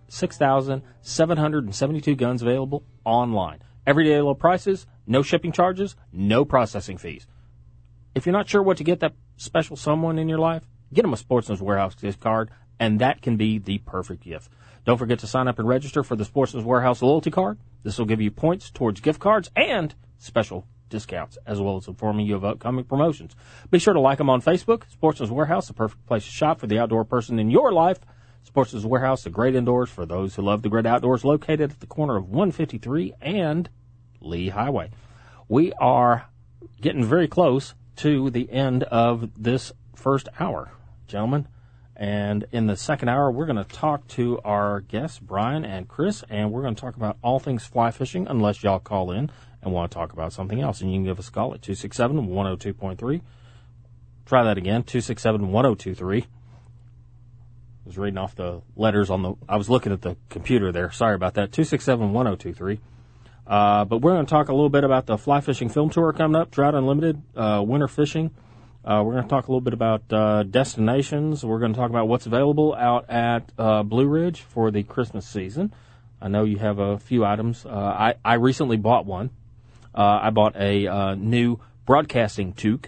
Speaker 3: 6,772 guns available online. Everyday low prices, no shipping charges, no processing fees. If you're not sure what to get that special someone in your life, get them a Sportsman's Warehouse gift card, and that can be the perfect gift. Don't forget to sign up and register for the Sportsman's Warehouse loyalty card. This will give you points towards gift cards and special discounts, as well as informing you of upcoming promotions. Be sure to like them on Facebook. Sportsman's Warehouse, the perfect place to shop for the outdoor person in your life. Sportsman's Warehouse, the great indoors for those who love the great outdoors, located at the corner of 153 and Lee Highway. We are getting very close to the end of this first hour, gentlemen. And in the second hour, we're going to talk to our guests, Brian and Chris, and we're going to talk about all things fly fishing, unless y'all call in and want to talk about something else. And you can give us a call at 267-102.3. Try that again, 267-1023. I was reading off the letters I was looking at the computer there. Sorry about that. 267-1023. But we're going to talk a little bit about the fly fishing film tour coming up, Trout Unlimited, winter fishing. We're going to talk a little bit about destinations. We're going to talk about what's available out at Blue Ridge for the Christmas season. I know you have a few items. I recently bought one. I bought a new broadcasting toque,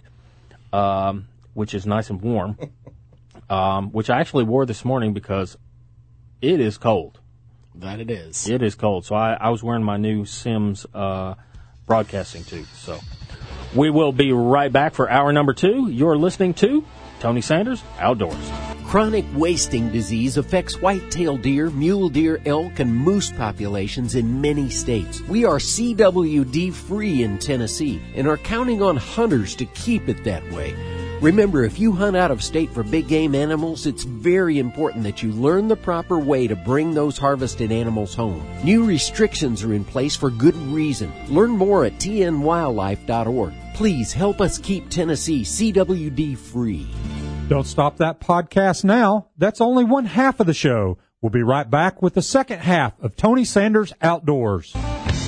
Speaker 3: which is nice and warm. Which I actually wore this morning because it is cold.
Speaker 4: That it is.
Speaker 3: It is cold. So I was wearing my new Sims broadcasting tube. So we will be right back for hour number 2. You're listening to Tony Sanders Outdoors.
Speaker 10: Chronic wasting disease affects white-tailed deer, mule deer, elk, and moose populations in many states. We are CWD-free in Tennessee and are counting on hunters to keep it that way. Remember, if you hunt out of state for big game animals, it's very important that you learn the proper way to bring those harvested animals home. New restrictions are in place for good reason. Learn more at tnwildlife.org. Please help us keep Tennessee CWD free.
Speaker 1: Don't stop that podcast now. That's only one half of the show. We'll be right back with the second half of Tony Sanders Outdoors.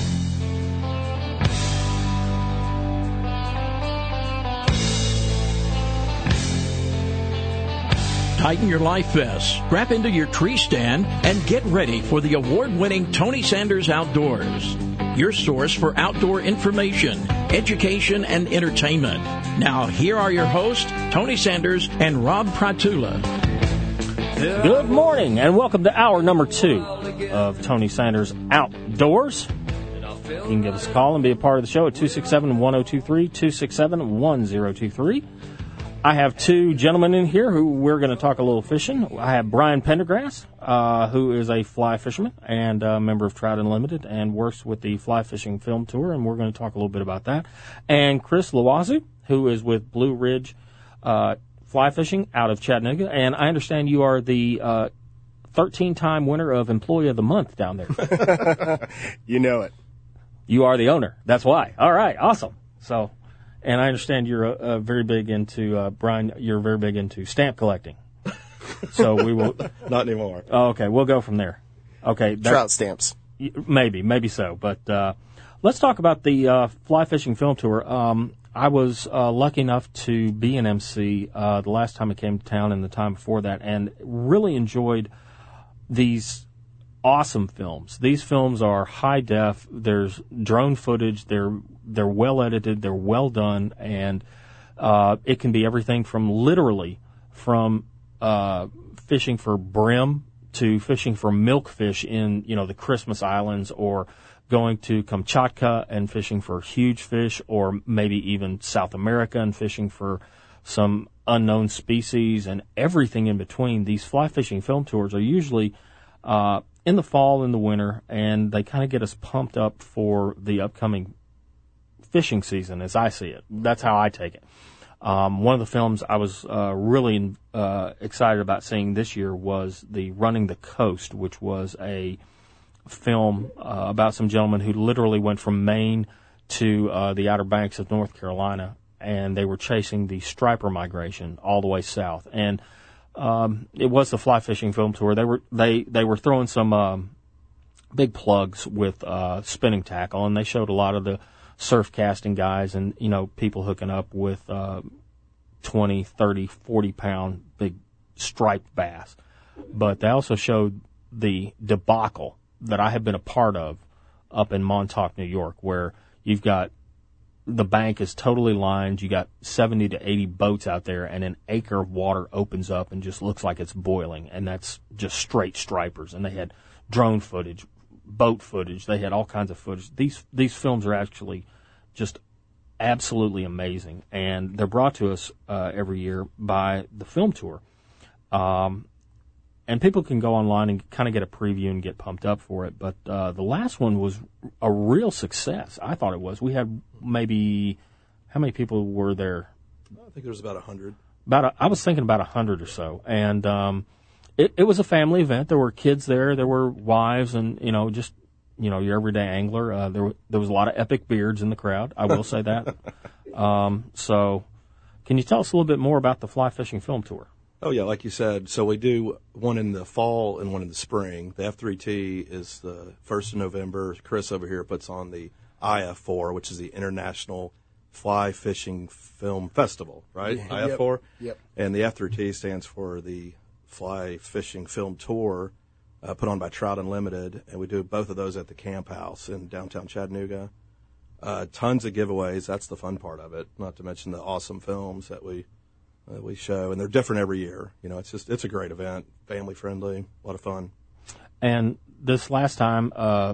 Speaker 2: Tighten your life vest, strap into your tree stand, and get ready for the award-winning Tony Sanders Outdoors, your source for outdoor information, education, and entertainment. Now, here are your hosts, Tony Sanders and Rob Pratula.
Speaker 3: Good morning, and welcome to hour number 2 of Tony Sanders Outdoors. You can give us a call and be a part of the show at 267-1023, 267-1023. I have 2 gentlemen in here who we're going to talk a little fishing. I have Brian Pendergrass, who is a fly fisherman and a member of Trout Unlimited and works with the Fly Fishing Film Tour, and we're going to talk a little bit about that. And Chris Loazou, who is with Blue Ridge Fly Fishing out of Chattanooga. And I understand you are the 13-time winner of Employee of the Month down there.
Speaker 4: You know it.
Speaker 3: You are the owner. That's why. All right. Awesome. So, and I understand you're very big into, Brian, you're very big into stamp collecting. So we will.
Speaker 13: Not anymore.
Speaker 3: Oh, okay. We'll go from there. Okay.
Speaker 4: Trout stamps.
Speaker 3: Maybe so. But let's talk about the fly fishing film tour. I was lucky enough to be an MC the last time I came to town and the time before that, and really enjoyed these awesome films. These films are high def. There's drone footage. They're well edited. They're well done, and it can be everything from literally from fishing for brim to fishing for milkfish in the Christmas Islands, or going to Kamchatka and fishing for huge fish, or maybe even South America and fishing for some unknown species, and everything in between. These fly fishing film tours are usually in the fall and the winter, and they kind of get us pumped up for the upcoming fishing season, as I see it. That's how I take it. One of the films I was really excited about seeing this year was the Running the Coast, which was a film about some gentlemen who literally went from Maine to the Outer Banks of North Carolina, and they were chasing the striper migration all the way south. And it was the fly fishing film tour. They were throwing some big plugs with spinning tackle, and they showed a lot of the surf casting guys and people hooking up with 20, 30, 40-pound big striped bass. But they also showed the debacle that I have been a part of up in Montauk, New York, where you've got the bank is totally lined. You got 70 to 80 boats out there, and an acre of water opens up and just looks like it's boiling, and that's just straight stripers. And they had drone footage, boat footage. They had all kinds of footage. These films are actually just absolutely amazing, and they're brought to us every year by the film tour. And people can go online and kind of get a preview and get pumped up for it. But the last one was a real success. I thought it was. We had maybe, how many people were there?
Speaker 13: I think there was about 100.
Speaker 3: I was thinking about 100 or so. And it was a family event. There were kids there. There were wives and, just, your everyday angler. There was a lot of epic beards in the crowd. I will say that. So can you tell us a little bit more about the fly fishing film tour?
Speaker 13: Oh, yeah, like you said. So we do one in the fall and one in the spring. The F3T is the 1st of November. Chris over here puts on the IF4, which is the International Fly Fishing Film Festival, right? IF4?
Speaker 4: Yep.
Speaker 13: And the F3T stands for the Fly Fishing Film Tour, put on by Trout Unlimited. And we do both of those at the Camp House in downtown Chattanooga. Tons of giveaways. That's the fun part of it, not to mention the awesome films that we show, and they're different every year. It's a great event, family friendly, a lot of fun.
Speaker 3: And this last time,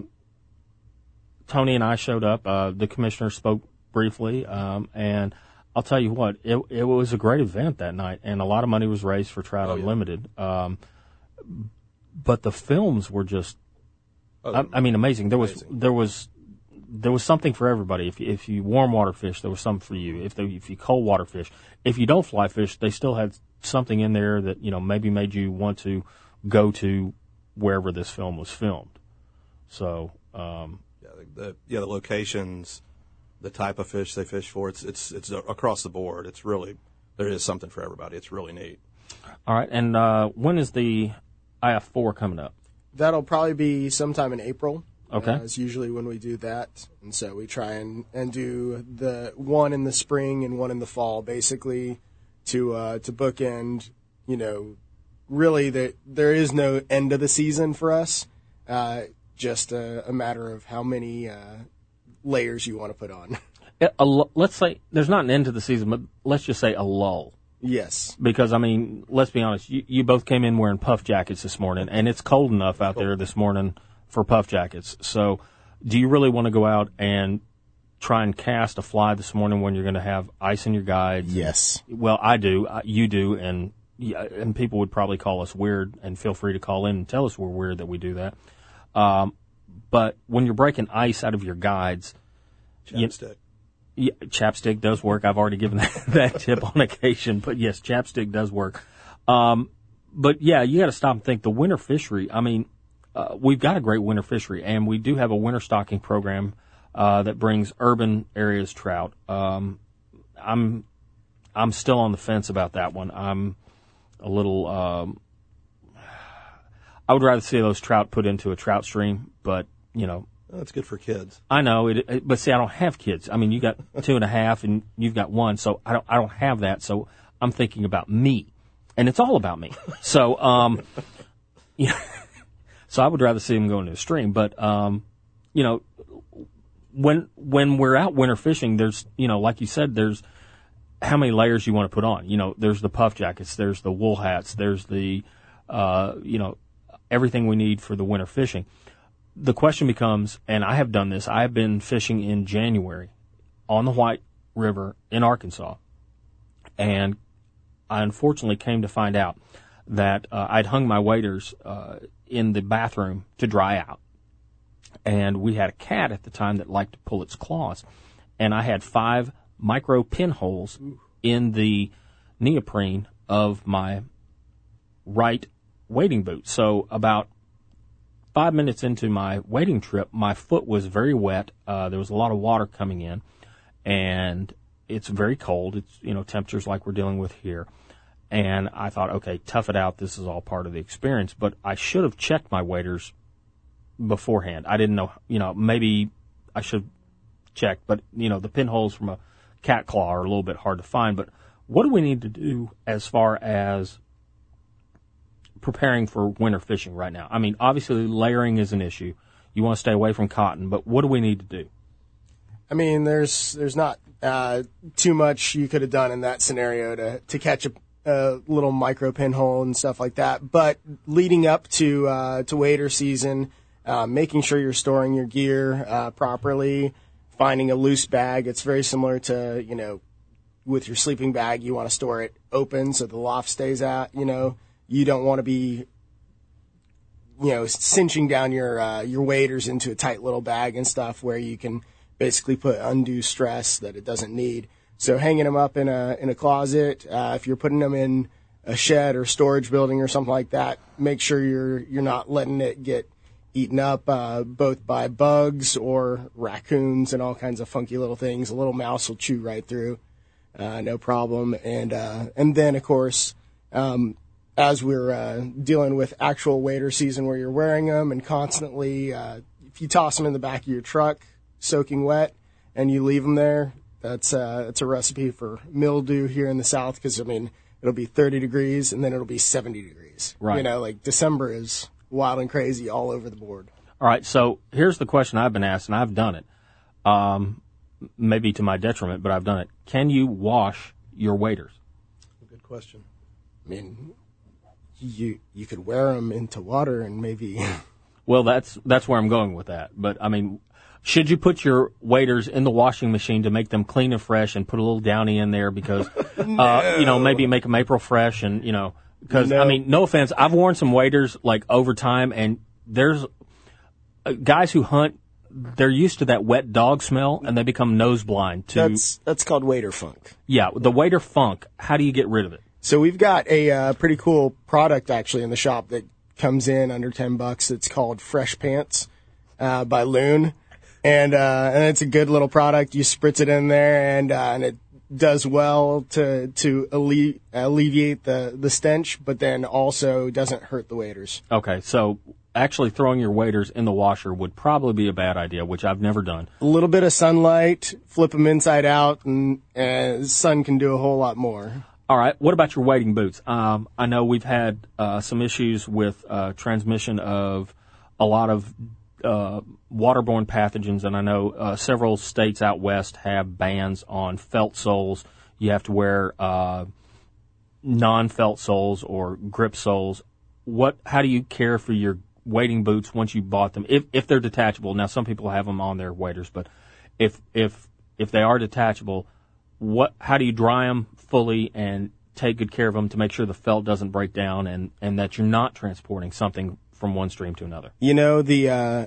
Speaker 3: Tony and I showed up. The commissioner spoke briefly, and I'll tell you what, it was a great event that night, and a lot of money was raised for Trout Unlimited. But the films were just, amazing. There was something for everybody. If you warm water fish, there was something for you. If you cold water fish, if you don't fly fish, they still had something in there that maybe made you want to go to wherever this film was filmed. So
Speaker 13: the locations, the type of fish they fish for, it's across the board. There is something for everybody. It's really neat.
Speaker 3: All right, and when is the IF4 coming up?
Speaker 4: That'll probably be sometime in April.
Speaker 3: Okay.
Speaker 4: It's usually when we do that. And so we try and do the one in the spring and one in the fall, basically to bookend, really there is no end of the season for us. Just a matter of how many layers you want to put on.
Speaker 3: Let's say there's not an end to the season, but let's just say a lull.
Speaker 4: Yes.
Speaker 3: Because, let's be honest, you both came in wearing puff jackets this morning, and it's cold enough out there this morning for puff jackets. So do you really want to go out and try and cast a fly this morning when you're going to have ice in your guides?
Speaker 4: Yes.
Speaker 3: Well, I do. You do. And people would probably call us weird, and feel free to call in and tell us we're weird that we do that. But when you're breaking ice out of your guides,
Speaker 13: chapstick.
Speaker 3: Chapstick does work. I've already given that tip on occasion, but yes, chapstick does work. But yeah, you got to stop and think. The winter fishery. I mean, we've got a great winter fishery, and we do have a winter stocking program that brings urban areas trout. I'm still on the fence about that one. I'm a little. I would rather see those trout put into a trout stream, but you know.
Speaker 13: That's good for kids.
Speaker 3: I know it, but see, I don't have kids. I mean, you got 2.5, and you've got 1, so I don't have that. So I'm thinking about me, and it's all about me. So, yeah. So I would rather see them go into a stream. But, you know, when we're out winter fishing, there's, you know, like you said, there's how many layers you want to put on. You know, there's the puff jackets, there's the wool hats, there's the, you know, everything we need for the winter fishing. The question becomes, and I have done this, I have been fishing in January on the White River in Arkansas, and I unfortunately came to find out that I'd hung my waders in the bathroom to dry out, and we had a cat at the time that liked to pull its claws, and I had 5 micro pinholes in the neoprene of my right wading boot. So about 5 minutes into my wading trip, my foot was very wet. There was a lot of water coming in, and it's very cold. It's, you know, temperatures like we're dealing with here. And I thought, okay, tough it out. This is all part of the experience. But I should have checked my waders beforehand. I didn't know, you know, maybe I should have checked. But, you know, the pinholes from a cat claw are a little bit hard to find. But what do we need to do as far as preparing for winter fishing right now? I mean, obviously layering is an issue. You want to stay away from cotton, but what do we need to do?
Speaker 4: I mean, there's not too much you could have done in that scenario to catch a little micro pinhole and stuff like that. But leading up to wader season, making sure you're storing your gear properly, finding a loose bag. It's very similar to, you know, with your sleeping bag, you want to store it open so the loft stays out, you know. You don't want to be, you know, cinching down your waders into a tight little bag and stuff where you can basically put undue stress that it doesn't need. So hanging them up in a closet, if you're putting them in a shed or storage building or something like that, make sure you're not letting it get eaten up both by bugs or raccoons and all kinds of funky little things. A little mouse will chew right through, no problem. And then of course, as we're dealing with actual wader season where you're wearing them and constantly, if you toss them in the back of your truck, soaking wet, and you leave them there, it's a recipe for mildew here in the South because, I mean, it'll be 30 degrees and then it'll be 70 degrees.
Speaker 3: Right.
Speaker 4: You know, like December is wild and crazy all over the board.
Speaker 3: All right, so here's the question I've been asked, and I've done it, maybe to my detriment, but I've done it. Can you wash your waders?
Speaker 13: Good question.
Speaker 4: I mean, you could wear them into water and maybe.
Speaker 3: Well, that's where I'm going with that. But I mean, should you put your waders in the washing machine to make them clean and fresh and put a little Downy in there because,
Speaker 4: No.
Speaker 3: You know, maybe make them April fresh and, you know, because I mean, no offense, I've worn some waders like over time, and there's guys who hunt. They're used to that wet dog smell, and they become nose blind to.
Speaker 4: That's called wader funk.
Speaker 3: Yeah, the wader funk. How do you get rid of it?
Speaker 4: So we've got a pretty cool product actually in the shop that comes in under $10. It's called Fresh Pants by Loon, and it's a good little product. You spritz it in there, and it does well to alleviate the stench, but then also doesn't hurt the waders.
Speaker 3: Okay, so actually throwing your waders in the washer would probably be a bad idea, which I've never done.
Speaker 4: A little bit of sunlight, flip them inside out, and sun can do a whole lot more.
Speaker 3: All right. What about your wading boots? I know we've had some issues with transmission of a lot of waterborne pathogens, and I know several states out west have bans on felt soles. You have to wear non-felt soles or grip soles. How do you care for your wading boots once you bought them? If they're detachable. Now, some people have them on their waders, but if they are detachable, how do you dry them fully and take good care of them to make sure the felt doesn't break down and that you're not transporting something from one stream to another?
Speaker 4: You know, the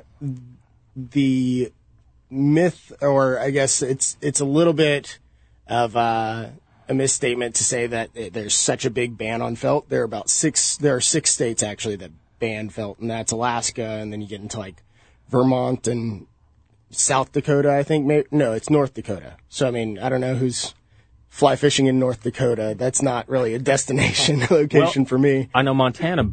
Speaker 4: myth, or I guess it's a little bit of a misstatement to say that there's such a big ban on felt. There are 6 states actually that ban felt, and that's Alaska, and then you get into like Vermont and South Dakota, I think. No, it's North Dakota. So, I mean, I don't know who's fly fishing in North Dakota. That's not really a destination location for me.
Speaker 3: I know Montana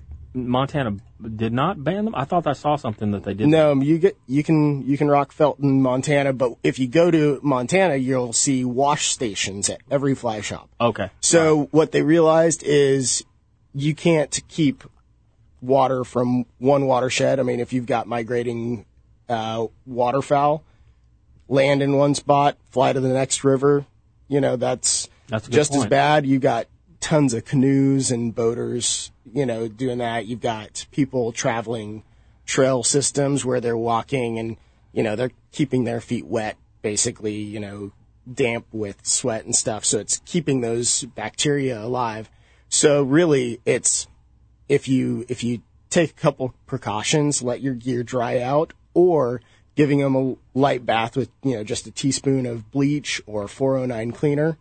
Speaker 3: did not ban them. I thought I saw something that they did.
Speaker 4: No, you can rock felt in Montana, but if you go to Montana, you'll see wash stations at every fly shop.
Speaker 3: Okay.
Speaker 4: So what they realized is you can't keep water from one watershed. I mean, if you've got migrating waterfowl, land in one spot, fly to the next river, that's just as bad. You got tons of canoes and boaters, doing that. You've got people traveling trail systems where they're walking and, they're keeping their feet wet, basically, damp with sweat and stuff. So it's keeping those bacteria alive. So really it's, if you take a couple precautions, let your gear dry out, or giving them a light bath with, just a teaspoon of bleach or 409 cleaner,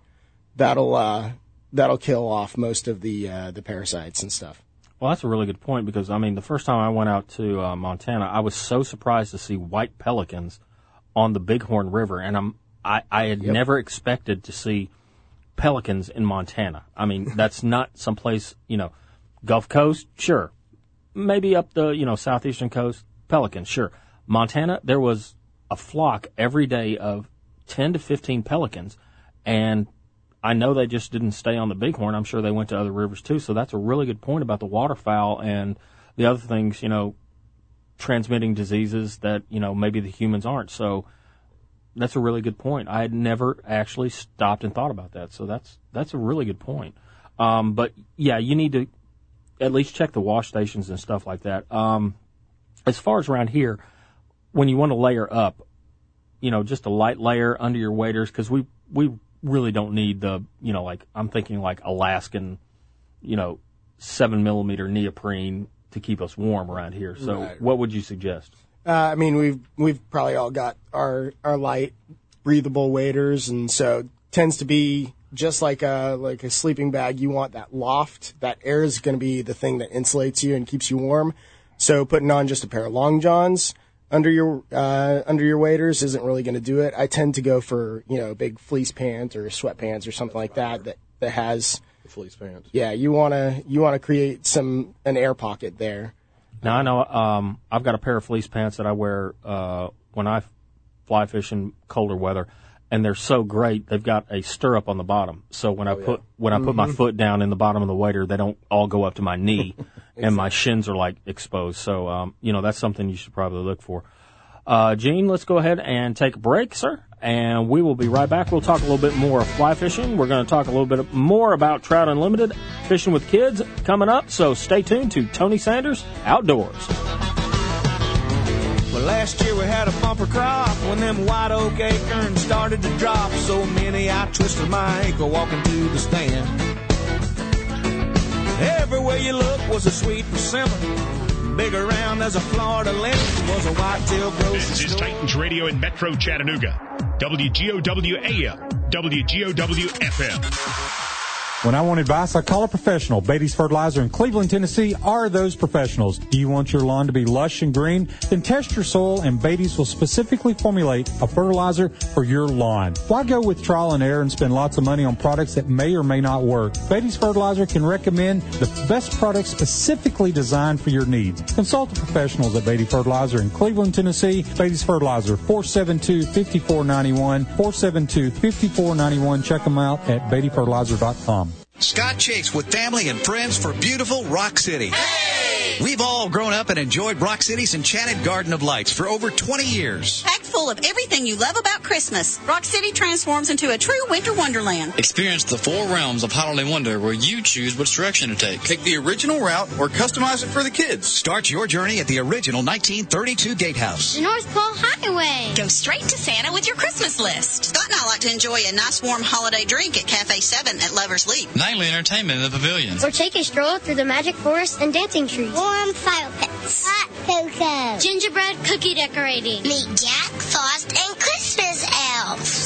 Speaker 4: that'll kill off most of the parasites and stuff.
Speaker 3: Well, that's a really good point because, I mean, the first time I went out to Montana, I was so surprised to see white pelicans on the Bighorn River, and I had never expected to see pelicans in Montana. I mean, that's not someplace, Gulf Coast, sure. Maybe up the, southeastern coast, pelicans, sure. Montana, there was a flock every day of 10 to 15 pelicans, and I know they just didn't stay on the Bighorn. I'm sure they went to other rivers too. So that's a really good point about the waterfowl and the other things, transmitting diseases that, maybe the humans aren't. So that's a really good point. I had never actually stopped and thought about that. So that's a really good point. But yeah, you need to at least check the wash stations and stuff like that. As far as around here, when you want to layer up, just a light layer under your waders, because we really don't need the, I'm thinking like Alaskan, 7mm neoprene to keep us warm around here. So right. What would you suggest?
Speaker 4: I mean, we've probably all got our light breathable waders, and so it tends to be just like a sleeping bag. You want that loft. That air is going to be the thing that insulates you and keeps you warm. So putting on just a pair of long johns under your waders isn't really going to do it. I tend to go for a big fleece pant or sweatpants or something like that has
Speaker 13: the fleece pants.
Speaker 4: Yeah, you want to create an air pocket there.
Speaker 3: Now I know I've got a pair of fleece pants that I wear when I fly fish in colder weather, and they're so great. They've got a stirrup on the bottom, so when I put my foot down in the bottom of the wader, they don't all go up to my knee. Exactly. And my shins are like exposed. So, that's something you should probably look for. Gene, let's go ahead and take a break, sir. And we will be right back. We'll talk a little bit more fly fishing. We're going to talk a little bit more about Trout Unlimited, fishing with kids coming up. So stay tuned to Tony Sanders Outdoors.
Speaker 7: Well, last year we had a bumper crop when them white oak acorns started to drop. So many I twisted my ankle walking to the stand. Everywhere you look was a sweet persimmon. Big around as a Florida lemon was a whitetail grocery store.
Speaker 14: This is Titans Radio in Metro Chattanooga. WGOW AM, WGOW FM.
Speaker 1: When I want advice, I call a professional. Beatty's Fertilizer in Cleveland, Tennessee are those professionals. Do you want your lawn to be lush and green? Then test your soil, and Beatty's will specifically formulate a fertilizer for your lawn. Why go with trial and error and spend lots of money on products that may or may not work? Beatty's Fertilizer can recommend the best products specifically designed for your needs. Consult the professionals at Beatty Fertilizer in Cleveland, Tennessee. Beatty's Fertilizer, 472-5491, 472-5491. Check them out at BeattyFertilizer.com.
Speaker 15: Scott Chase with family and friends for beautiful Rock City. Hey! We've all grown up and enjoyed Rock City's Enchanted Garden of Lights for over 20 years.
Speaker 16: Packed full of everything you love about Christmas, Rock City transforms into a true winter wonderland.
Speaker 17: Experience the 4 realms of holiday wonder where you choose which direction to take.
Speaker 15: Take the original route or customize it for the kids. Start your journey at the original 1932 Gatehouse.
Speaker 18: The North Pole Highway.
Speaker 16: Go straight to Santa with your Christmas list. Scott and I like to enjoy a nice warm holiday drink at Cafe 7 at Lover's Leap.
Speaker 17: Nightly entertainment in the pavilion.
Speaker 18: Or take a stroll through the magic forest and dancing trees.
Speaker 19: Warm fire pits. Hot cocoa.
Speaker 18: Gingerbread cookie decorating.
Speaker 19: Meet Jack, Frost, and Christmas elves.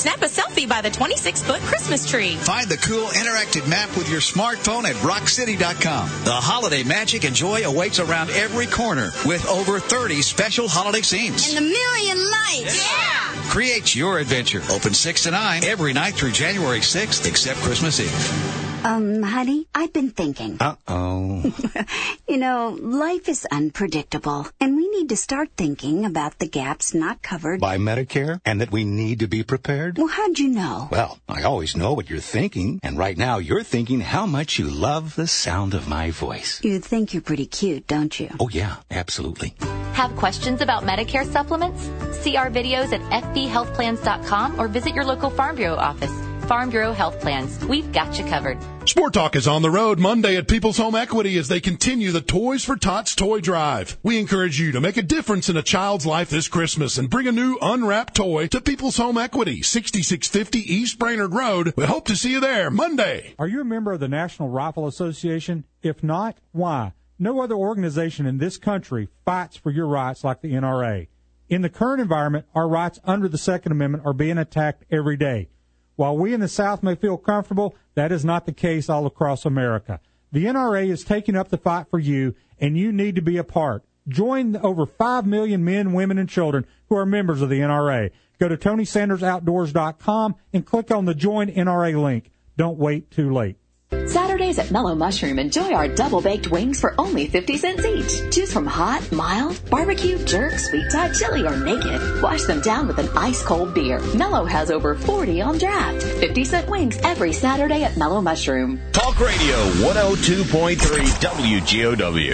Speaker 16: snap a selfie by the 26-foot Christmas tree.
Speaker 15: Find the cool interactive map with your smartphone at rockcity.com. The holiday magic and joy awaits around every corner with over 30 special holiday scenes.
Speaker 19: And a million lights.
Speaker 15: Yeah! Create your adventure. Open 6 to 9 every night through January 6th, except Christmas Eve.
Speaker 20: Honey, I've been thinking.
Speaker 15: Uh-oh.
Speaker 20: You know, life is unpredictable, and we need to start thinking about the gaps not covered
Speaker 21: by Medicare, and that we need to be prepared?
Speaker 20: Well, how'd you know?
Speaker 21: Well, I always know what you're thinking, and right now you're thinking how much you love the sound of my voice.
Speaker 20: You think you're pretty cute, don't you?
Speaker 21: Oh, yeah, absolutely.
Speaker 22: Have questions about Medicare supplements? See our videos at fbhealthplans.com or visit your local Farm Bureau office. Farm Bureau Health Plans. We've got you covered.
Speaker 23: Sport Talk is on the road Monday at People's Home Equity as they continue the Toys for Tots Toy Drive. We encourage you to make a difference in a child's life this Christmas and bring a new unwrapped toy to People's Home Equity, 6650 East Brainerd Road. We hope to see you there Monday.
Speaker 1: Are you a member of the National Rifle Association? If not, why? No other organization in this country fights for your rights like the NRA. In the current environment, our rights under the Second Amendment are being attacked every day. While we in the South may feel comfortable, that is not the case all across America. The NRA is taking up the fight for you, and you need to be a part. Join the over 5 million men, women, and children who are members of the NRA. Go to TonySandersOutdoors.com and click on the Join NRA link. Don't wait too late.
Speaker 24: Saturdays at Mellow Mushroom, enjoy our double-baked wings for only 50 cents each. Choose from hot, mild, barbecue, jerk, sweet Thai chili, or naked. Wash them down with an ice-cold beer. Mellow has over 40 on draft. 50-cent wings every Saturday at Mellow Mushroom.
Speaker 25: Talk Radio 102.3 WGOW.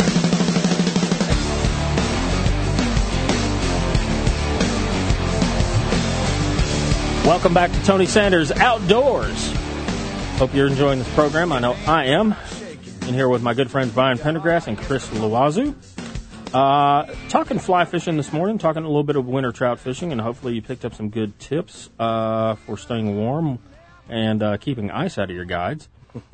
Speaker 3: Welcome back to Tony Sanders Outdoors. Hope you're enjoying this program. I know I am. In here with my good friends Brian Pendergrass and Chris Loiseau. Talking fly fishing this morning, talking a little bit of winter trout fishing, and hopefully you picked up some good tips for staying warm and keeping ice out of your guides.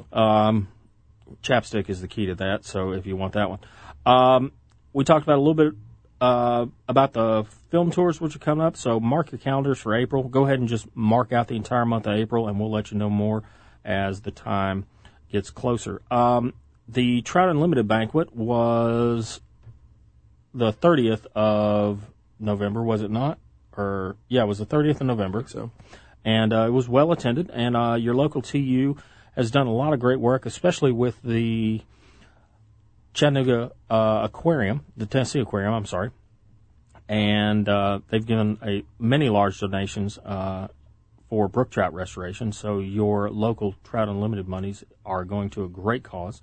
Speaker 3: Chapstick is the key to that, so if you want that one. We talked about a little bit about the film tours which are coming up, so mark your calendars for April. Go ahead and just mark out the entire month of April, and we'll let you know more as the time gets closer. The Trout Unlimited banquet was the 30th of November, was it not? It was the 30th of November.
Speaker 4: So,
Speaker 3: and it was well attended. And your local TU has done a lot of great work, especially with the Chattanooga Aquarium, the Tennessee Aquarium. I'm sorry, and they've given many large donations for brook trout restoration, so your local Trout Unlimited monies are going to a great cause.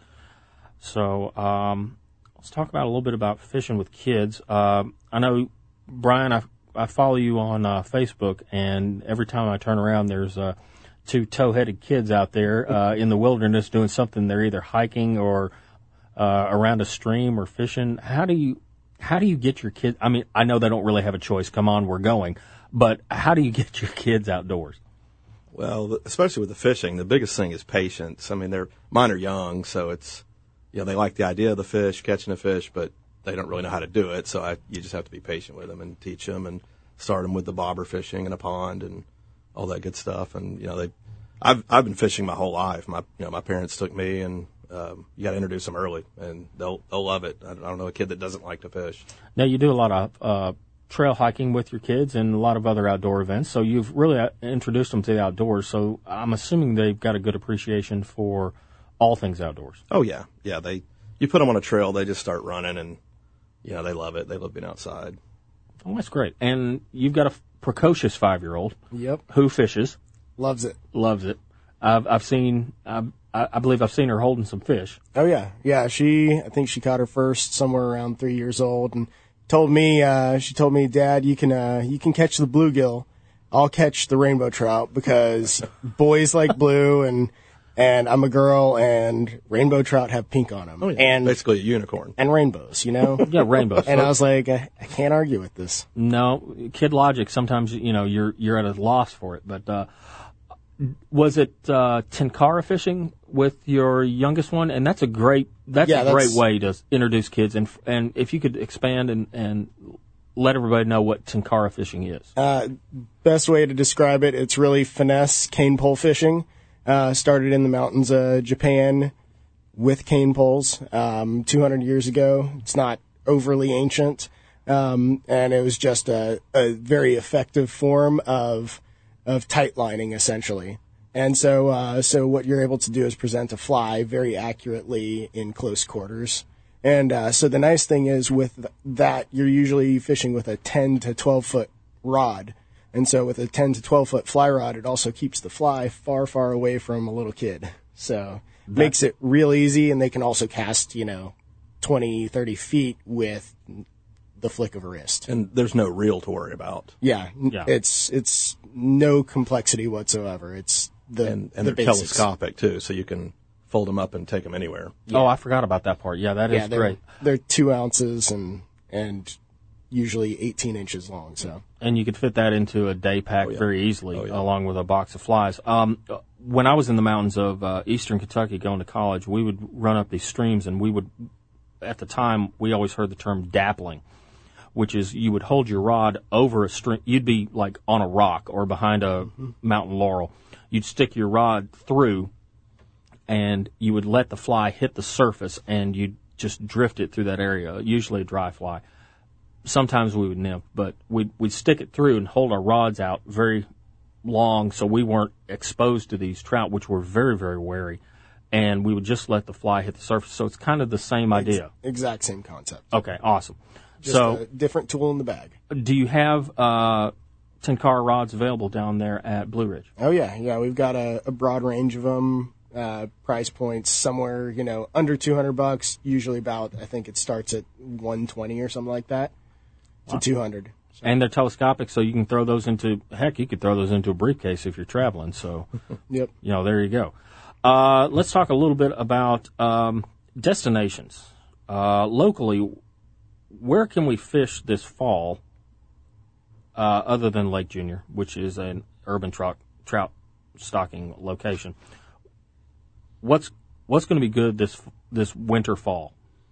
Speaker 3: So let's talk about a little bit about fishing with kids. I know, Brian, I follow you on Facebook, and every time I turn around, there's two tow-headed kids out there in the wilderness doing something. They're either hiking or around a stream or fishing. How do you get your kids? I mean, I know they don't really have a choice. Come on, we're going. But how do you get your kids outdoors?
Speaker 13: Well, especially with the fishing, the biggest thing is patience. I mean, mine are young, so it's, they like the idea of the fish, catching a fish, but they don't really know how to do it. So you just have to be patient with them and teach them and start them with the bobber fishing in a pond and all that good stuff. And I've been fishing my whole life. My parents took me, and you got to introduce them early, and they'll love it. I don't know a kid that doesn't like to fish.
Speaker 3: Now you do a lot of trail hiking with your kids and a lot of other outdoor events, so you've really introduced them to the outdoors. So I'm assuming they've got a good appreciation for all things outdoors.
Speaker 13: Oh yeah. You put them on a trail, they just start running, and they love it. They love being outside.
Speaker 3: Oh, that's great. And you've got a precocious 5-year-old.
Speaker 4: Yep.
Speaker 3: Who fishes.
Speaker 4: Loves it.
Speaker 3: I've seen. I believe I've seen her holding some fish.
Speaker 4: Oh yeah. I think she caught her first somewhere around 3 years old, and told me, Dad, you can catch the bluegill. I'll catch the rainbow trout, because boys like blue, and I'm a girl, and rainbow trout have pink on them.
Speaker 13: Oh, yeah.
Speaker 4: And
Speaker 13: basically a unicorn.
Speaker 4: And rainbows,
Speaker 3: Yeah, rainbows.
Speaker 4: And I was like, I can't argue with this.
Speaker 3: No, kid logic, sometimes, you're at a loss for it. But was it tenkara fishing with your youngest one? And that's a great way to introduce kids. And if you could expand and let everybody know what tenkara fishing is.
Speaker 4: Best way to describe it, it's really finesse cane pole fishing. Started in the mountains of Japan with cane poles 200 years ago. It's not overly ancient, and it was just a very effective form of tight lining, essentially. And so what you're able to do is present a fly very accurately in close quarters. And so the nice thing is with that, you're usually fishing with a 10 to 12 foot rod. And so with a 10 to 12 foot fly rod, it also keeps the fly far, far away from a little kid. So makes it real easy, and they can also cast, 20, 30 feet with the flick of a wrist.
Speaker 13: And there's no reel to worry about.
Speaker 4: Yeah. It's no complexity whatsoever. It's
Speaker 13: and
Speaker 4: the
Speaker 13: they're
Speaker 4: basics.
Speaker 13: telescopic too, so you can fold them up and take them anywhere.
Speaker 3: Yeah. Oh, I forgot about that part. Yeah, that is great.
Speaker 4: They're 2 ounces and usually 18 inches long. So.
Speaker 3: And you could fit that into a day pack very easily, along with a box of flies. When I was in the mountains of eastern Kentucky going to college, we would run up these streams, and we would, at the time, we always heard the term dappling, which is you would hold your rod over a stream. You'd be like on a rock or behind a mountain laurel. You'd stick your rod through, and you would let the fly hit the surface, and you'd just drift it through that area, usually a dry fly. Sometimes we would nymph, but we'd stick it through and hold our rods out very long so we weren't exposed to these trout, which were very, very wary, and we would just let the fly hit the surface. So it's kind of the same idea.
Speaker 4: Exact same concept.
Speaker 3: Okay, awesome.
Speaker 4: Just a different tool in the bag.
Speaker 3: Do you have tenkara rods available down there at Blue Ridge?
Speaker 4: Oh, yeah. We've got a broad range of them. Price points somewhere, under $200, usually about, I think it starts at $120 or something like that. To $200. So.
Speaker 3: And they're telescopic, so you can throw those into, you could throw those into a briefcase if you're traveling. So,
Speaker 4: yep.
Speaker 3: There you go. Let's talk a little bit about destinations. Locally, where can we fish this fall other than Lake Junior, which is an urban trout stocking location? What's going to be good this winter fall?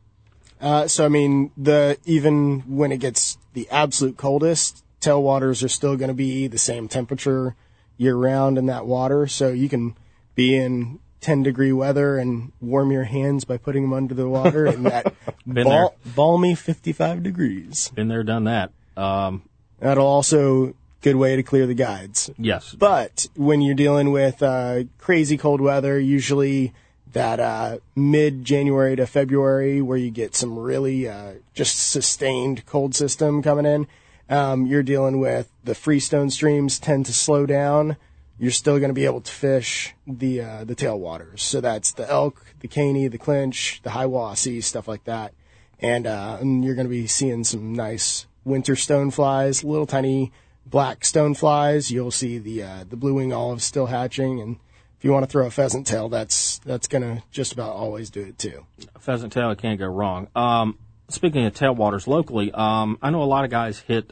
Speaker 4: Even when it gets the absolute coldest, tailwaters are still going to be the same temperature year round in that water. So you can be in 10-degree weather and warm your hands by putting them under the water in that balmy 55 degrees.
Speaker 3: Been there, done that.
Speaker 4: That'll also good way to clear the guides.
Speaker 3: Yes.
Speaker 4: But when you're dealing with crazy cold weather, usually that mid-January to February where you get some really just sustained cold system coming in, you're dealing with the freestone streams tend to slow down. You're still going to be able to fish the tailwaters. So that's the elk, the caney, the clinch, the Hiwassee, stuff like that. And you're going to be seeing some nice winter stoneflies, little tiny black stoneflies. You'll see the blue wing olives still hatching, and if you want to throw a pheasant tail, that's going to just about always do it too.
Speaker 3: A pheasant tail, it can't go wrong. Speaking of tailwaters locally, I know a lot of guys hit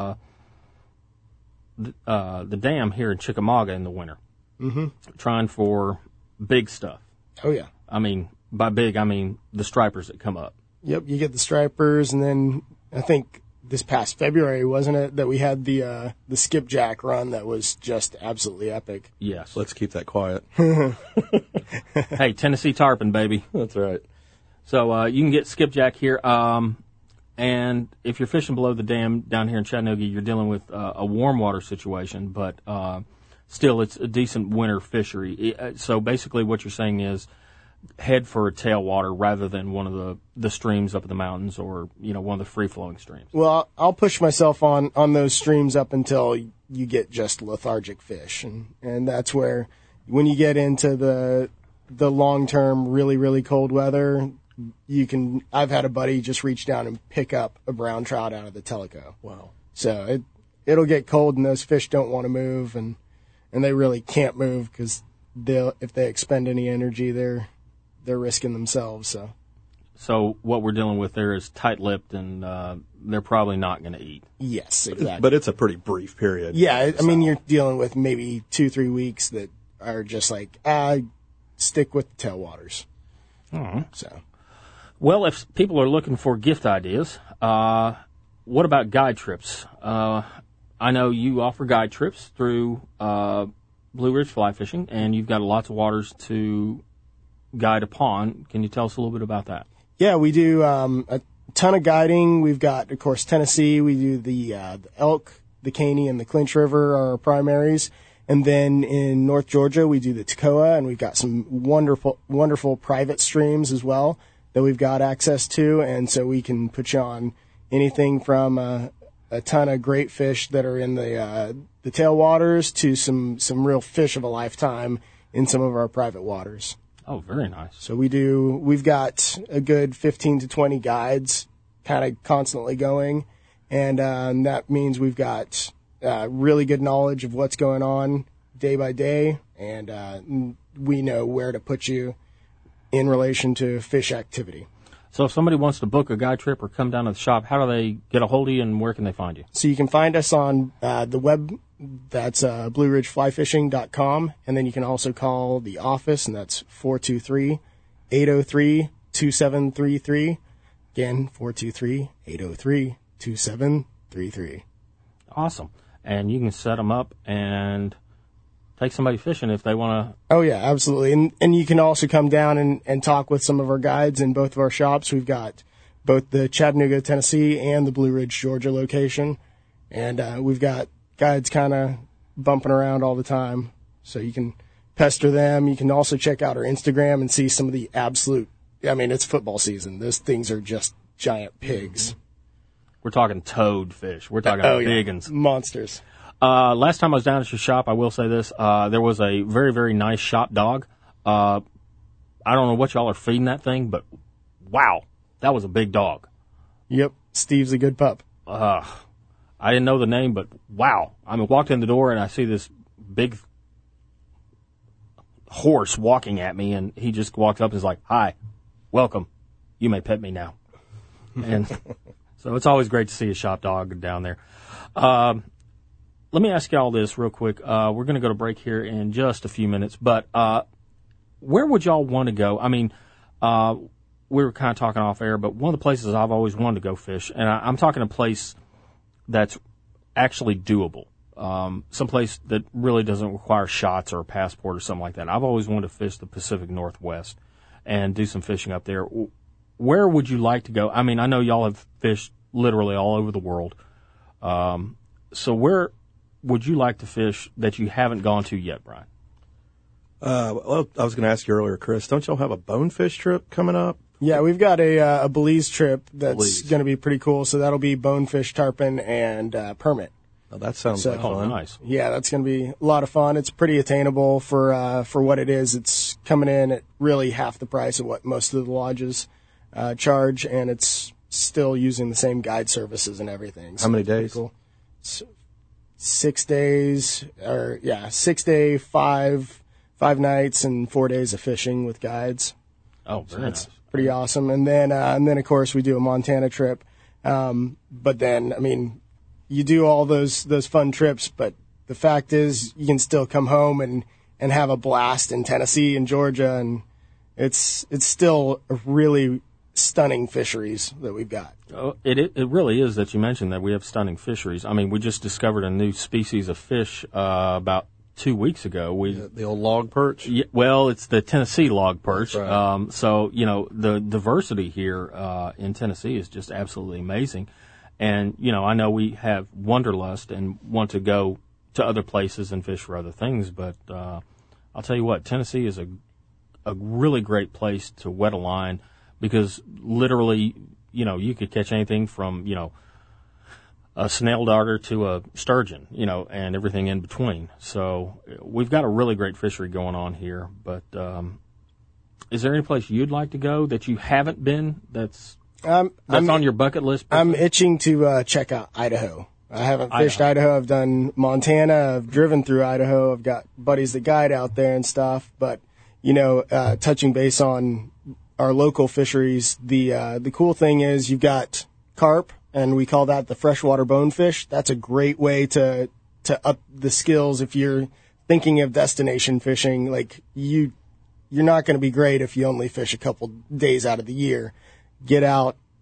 Speaker 3: the dam here in Chickamauga in the winter, trying for big stuff.
Speaker 4: Oh yeah.
Speaker 3: I mean, by big, I mean the stripers that come up.
Speaker 4: Yep, you get the stripers, and then I think this past February, wasn't it, that we had the skipjack run that was just absolutely epic?
Speaker 3: Yes.
Speaker 13: Let's keep that quiet.
Speaker 3: Hey, Tennessee tarpon, baby.
Speaker 13: That's right.
Speaker 3: So you can get skipjack here. And if you're fishing below the dam down here in Chattanooga, you're dealing with a warm water situation, but still it's a decent winter fishery. So basically what you're saying is head for a tailwater rather than one of the streams up in the mountains or, one of the free-flowing streams.
Speaker 4: Well, I'll push myself on those streams up until you get just lethargic fish. And that's where when you get into the long-term, really, really cold weather, I've had a buddy just reach down and pick up a brown trout out of the Teleco.
Speaker 13: Wow.
Speaker 4: So it'll get cold and those fish don't want to move and they really can't move because if they expend any energy, they're risking themselves.
Speaker 3: So what we're dealing with there is tight-lipped and they're probably not going to eat.
Speaker 4: Yes, exactly.
Speaker 13: But it's a pretty brief period.
Speaker 4: Yeah, I mean, you're dealing with maybe 2-3 weeks that are just like, stick with the tailwaters.
Speaker 3: Oh.
Speaker 4: So.
Speaker 3: Well, if people are looking for gift ideas, what about guide trips? I know you offer guide trips through Blue Ridge Fly Fishing, and you've got lots of waters to guide upon. Can you tell us a little bit about that?
Speaker 4: Yeah, we do a ton of guiding. We've got, of course, Tennessee. We do the Elk, the Caney, and the Clinch River are our primaries. And then in North Georgia, we do the Toccoa, and we've got some wonderful private streams as well that we've got access to. And so we can put you on anything from a ton of great fish that are in the tailwaters to some real fish of a lifetime in some of our private waters.
Speaker 3: Oh, very nice.
Speaker 4: So we've got a good 15 to 20 guides kind of constantly going. And that means we've got really good knowledge of what's going on day by day, and we know where to put you in relation to fish activity.
Speaker 3: So if somebody wants to book a guide trip or come down to the shop, how do they get a hold of you, and where can they find you?
Speaker 4: So you can find us on the web. That's BlueRidgeFlyFishing.com, and then you can also call the office, and that's 423-803-2733. Again, 423-803-2733.
Speaker 3: Awesome. And you can set them up and take somebody fishing if they want to.
Speaker 4: Oh, yeah, absolutely. And you can also come down and talk with some of our guides in both of our shops. We've got both the Chattanooga, Tennessee, and the Blue Ridge, Georgia location. And we've got guides kind of bumping around all the time, so you can pester them. You can also check out our Instagram and see some of the it's football season. Those things are just giant pigs.
Speaker 3: We're talking toad fish. We're talking big ones.
Speaker 4: Monsters.
Speaker 3: Last time I was down at your shop, I will say this, there was a very, very nice shop dog. I don't know what y'all are feeding that thing, but wow, that was a big dog.
Speaker 4: Yep, Steve's a good pup.
Speaker 3: I didn't know the name, but wow. I walked in the door and I see this big horse walking at me, and he just walked up and is like, "Hi, welcome. You may pet me now." And so it's always great to see a shop dog down there. Let me ask y'all this real quick. We're going to go to break here in just a few minutes, but where would y'all want to go? I mean, we were kind of talking off air, but one of the places I've always wanted to go fish, and I'm talking a place that's actually doable, someplace that really doesn't require shots or a passport or something like that. I've always wanted to fish the Pacific Northwest and do some fishing up there. Where would you like to go? I mean, I know y'all have fished literally all over the world. So where would you like to fish that you haven't gone to yet, Brian?
Speaker 13: Well, I was going to ask you earlier, Chris, don't y'all have a bonefish trip coming up?
Speaker 4: Yeah, we've got a Belize trip that's going to be pretty cool. So that'll be bonefish, tarpon, and permit.
Speaker 13: Oh, that sounds like fun.
Speaker 3: Nice.
Speaker 4: Yeah, that's going to be a lot of fun. It's pretty attainable for what it is. It's coming in at really half the price of what most of the lodges charge, and it's still using the same guide services and everything. So
Speaker 13: how many days?
Speaker 4: Cool. 6 days, 6 day, five nights, and 4 days of fishing with guides.
Speaker 3: Oh, very nice.
Speaker 4: Pretty awesome. And then of course we do a Montana trip. But then, I mean, you do all those fun trips, but the fact is you can still come home and have a blast in Tennessee and Georgia, and it's still a really stunning fisheries that we've got.
Speaker 3: Oh, it really is that you mentioned that we have stunning fisheries. I mean, we just discovered a new species of fish about 2 weeks ago.
Speaker 13: The old log perch?
Speaker 3: Yeah, well, it's the Tennessee log perch.
Speaker 13: Right.
Speaker 3: So, the diversity here in Tennessee is just absolutely amazing. And, I know we have wanderlust and want to go to other places and fish for other things, but I'll tell you what, Tennessee is a really great place to wet a line because literally, you could catch anything from, a snail darter to a sturgeon, and everything in between. So we've got a really great fishery going on here. But is there any place you'd like to go that you haven't been that's on your bucket list?
Speaker 4: I'm itching to check out Idaho. I haven't fished Idaho. I've done Montana. I've driven through Idaho. I've got buddies that guide out there and stuff. But, touching base on our local fisheries, the cool thing is you've got carp, and we call that the freshwater bonefish. That's a great way to up the skills if you're thinking of destination fishing. Like you're not going to be great if you only fish a couple days out of the year. Get out,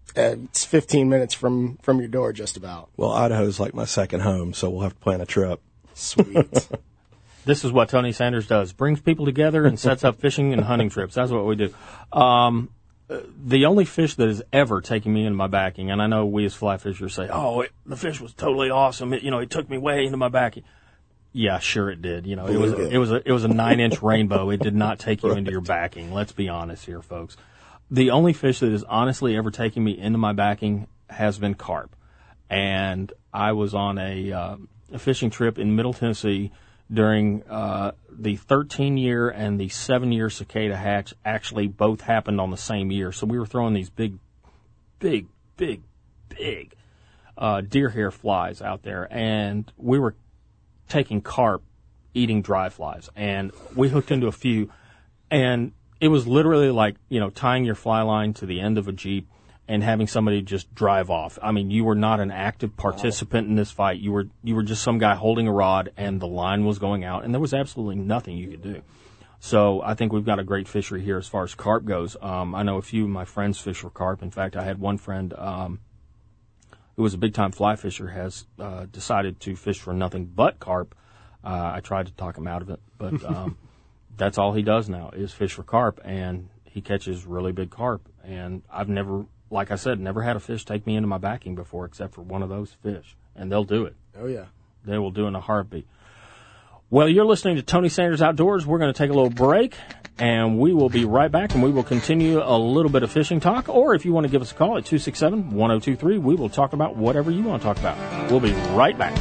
Speaker 4: It's 15 minutes from your door, just about.
Speaker 13: Well, Idaho's like my second home, so we'll have to plan a trip.
Speaker 4: Sweet.
Speaker 3: This is what Tony Sanders does. Brings people together and sets up fishing and hunting trips. That's what we do. The only fish that has ever taken me into my backing, and I know we as fly fishers say, the fish was totally awesome. It took me way into my backing. Yeah, sure it did. It was a 9-inch rainbow. It did not take you into your backing. Let's be honest here, folks. The only fish that has honestly ever taken me into my backing has been carp. And I was on a fishing trip in Middle Tennessee during the 13-year and the 7-year cicada hatch. Actually both happened on the same year. So we were throwing these big deer hair flies out there, and we were taking carp eating dry flies, and we hooked into a few, and it was literally like, tying your fly line to the end of a Jeep and having somebody just drive off. I mean, you were not an active participant in this fight. You were just some guy holding a rod, and the line was going out, and there was absolutely nothing you could do. So I think we've got a great fishery here as far as carp goes. I know a few of my friends fish for carp. In fact, I had one friend who was a big-time fly fisher has decided to fish for nothing but carp. I tried to talk him out of it, but that's all he does now is fish for carp, and he catches really big carp. And I've never, like I said, never had a fish take me into my backing before except for one of those fish, and they'll do it.
Speaker 4: Oh, yeah.
Speaker 3: They will do it in a heartbeat. Well, you're listening to Tony Sanders Outdoors. We're going to take a little break, and we will be right back, and we will continue a little bit of fishing talk. Or if you want to give us a call at 267-1023, we will talk about whatever you want to talk about. We'll be right back.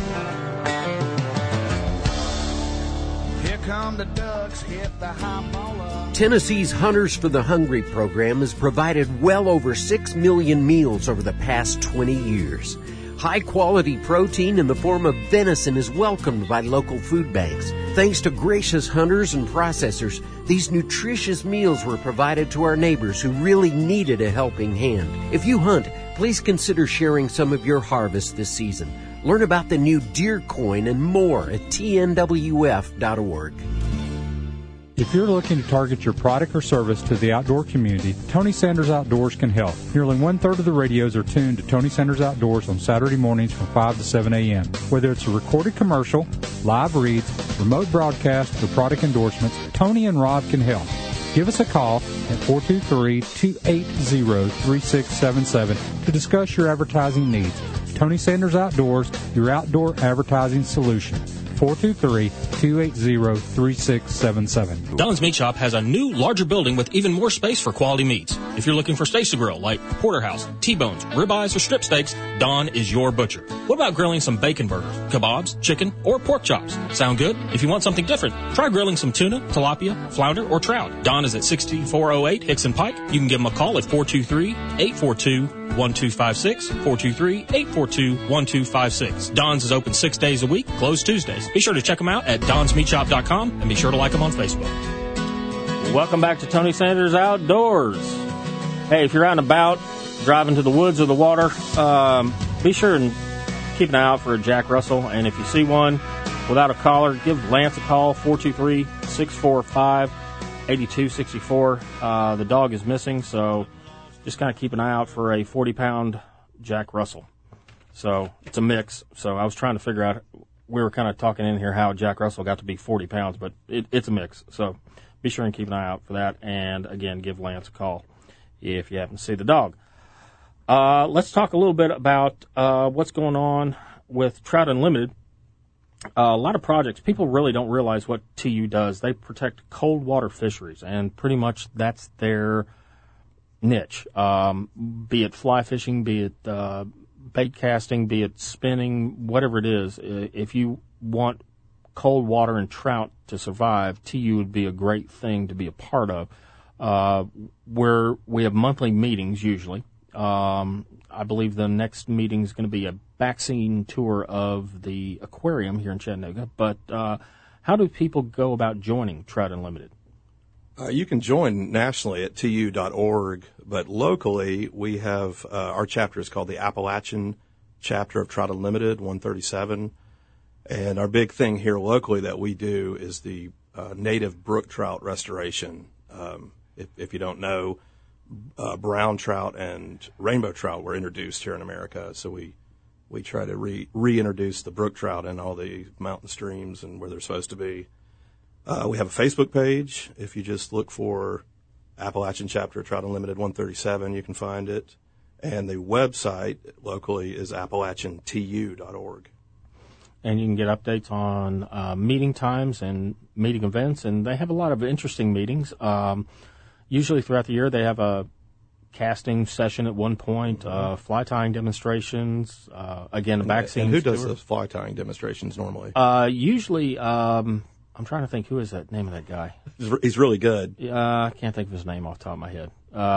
Speaker 7: Here come the ducks, hit the high baller.
Speaker 10: Tennessee's Hunters for the Hungry program has provided well over 6 million meals over the past 20 years. High-quality protein in the form of venison is welcomed by local food banks. Thanks to gracious hunters and processors, these nutritious meals were provided to our neighbors who really needed a helping hand. If you hunt, please consider sharing some of your harvest this season. Learn about the new deer coin and more at tnwf.org.
Speaker 1: If you're looking to target your product or service to the outdoor community, Tony Sanders Outdoors can help. Nearly one-third of the radios are tuned to Tony Sanders Outdoors on Saturday mornings from 5 to 7 a.m. Whether it's a recorded commercial, live reads, remote broadcast, or product endorsements, Tony and Rob can help. Give us a call at 423-280-3677 to discuss your advertising needs. Tony Sanders Outdoors, your outdoor advertising solution. 423-280-3677.
Speaker 5: Don's Meat Shop has a new, larger building with even more space for quality meats. If you're looking for steaks to grill, like porterhouse, T-bones, ribeyes, or strip steaks, Don is your butcher. What about grilling some bacon burgers, kebabs, chicken, or pork chops? Sound good? If you want something different, try grilling some tuna, tilapia, flounder, or trout. Don is at 6408 Hickson Pike. You can give him a call at 423-842-1256, 423-842-1256. Don's is open 6 days a week, closed Tuesdays. Be sure to check them out at donsmeatshop.com and be sure to like them on Facebook.
Speaker 3: Welcome back to Tony Sanders Outdoors. Hey, if you're out and about, driving to the woods or the water, be sure and keep an eye out for a Jack Russell. And if you see one without a collar, give Lance a call, 423-645-8264. The dog is missing, so just kind of keep an eye out for a 40-pound Jack Russell. So it's a mix. So I was trying to figure out, we were kind of talking in here how Jack Russell got to be 40 pounds, but it's a mix. So be sure and keep an eye out for that. And, again, give Lance a call if you happen to see the dog. Let's talk a little bit about what's going on with Trout Unlimited. A lot of projects, people really don't realize what TU does. They protect cold water fisheries, and pretty much that's their niche, be it fly fishing, be it bait casting, be it spinning, whatever it is. If you want cold water and trout to survive, TU would be a great thing to be a part of. Where we have monthly meetings usually. I believe the next meeting is going to be a back-scene tour of the aquarium here in Chattanooga. But how do people go about joining Trout Unlimited?
Speaker 13: You can join nationally at tu.org, but locally we have our chapter is called the Appalachian Chapter of Trout Unlimited, 137. And our big thing here locally that we do is the native brook trout restoration. If you don't know, brown trout and rainbow trout were introduced here in America. So we try to reintroduce the brook trout in all the mountain streams and where they're supposed to be. We have a Facebook page. If you just look for Appalachian Chapter Trout Unlimited 137, you can find it. And the website locally is AppalachianTU.org.
Speaker 3: And you can get updates on meeting times and meeting events. And they have a lot of interesting meetings. Usually throughout the year, they have a casting session at one point, fly tying demonstrations, again, a backseat.
Speaker 13: And who does those fly tying demonstrations normally?
Speaker 3: Usually, I'm trying to think, who is that name of that guy?
Speaker 13: He's really good.
Speaker 3: I can't think of his name off the top of my head.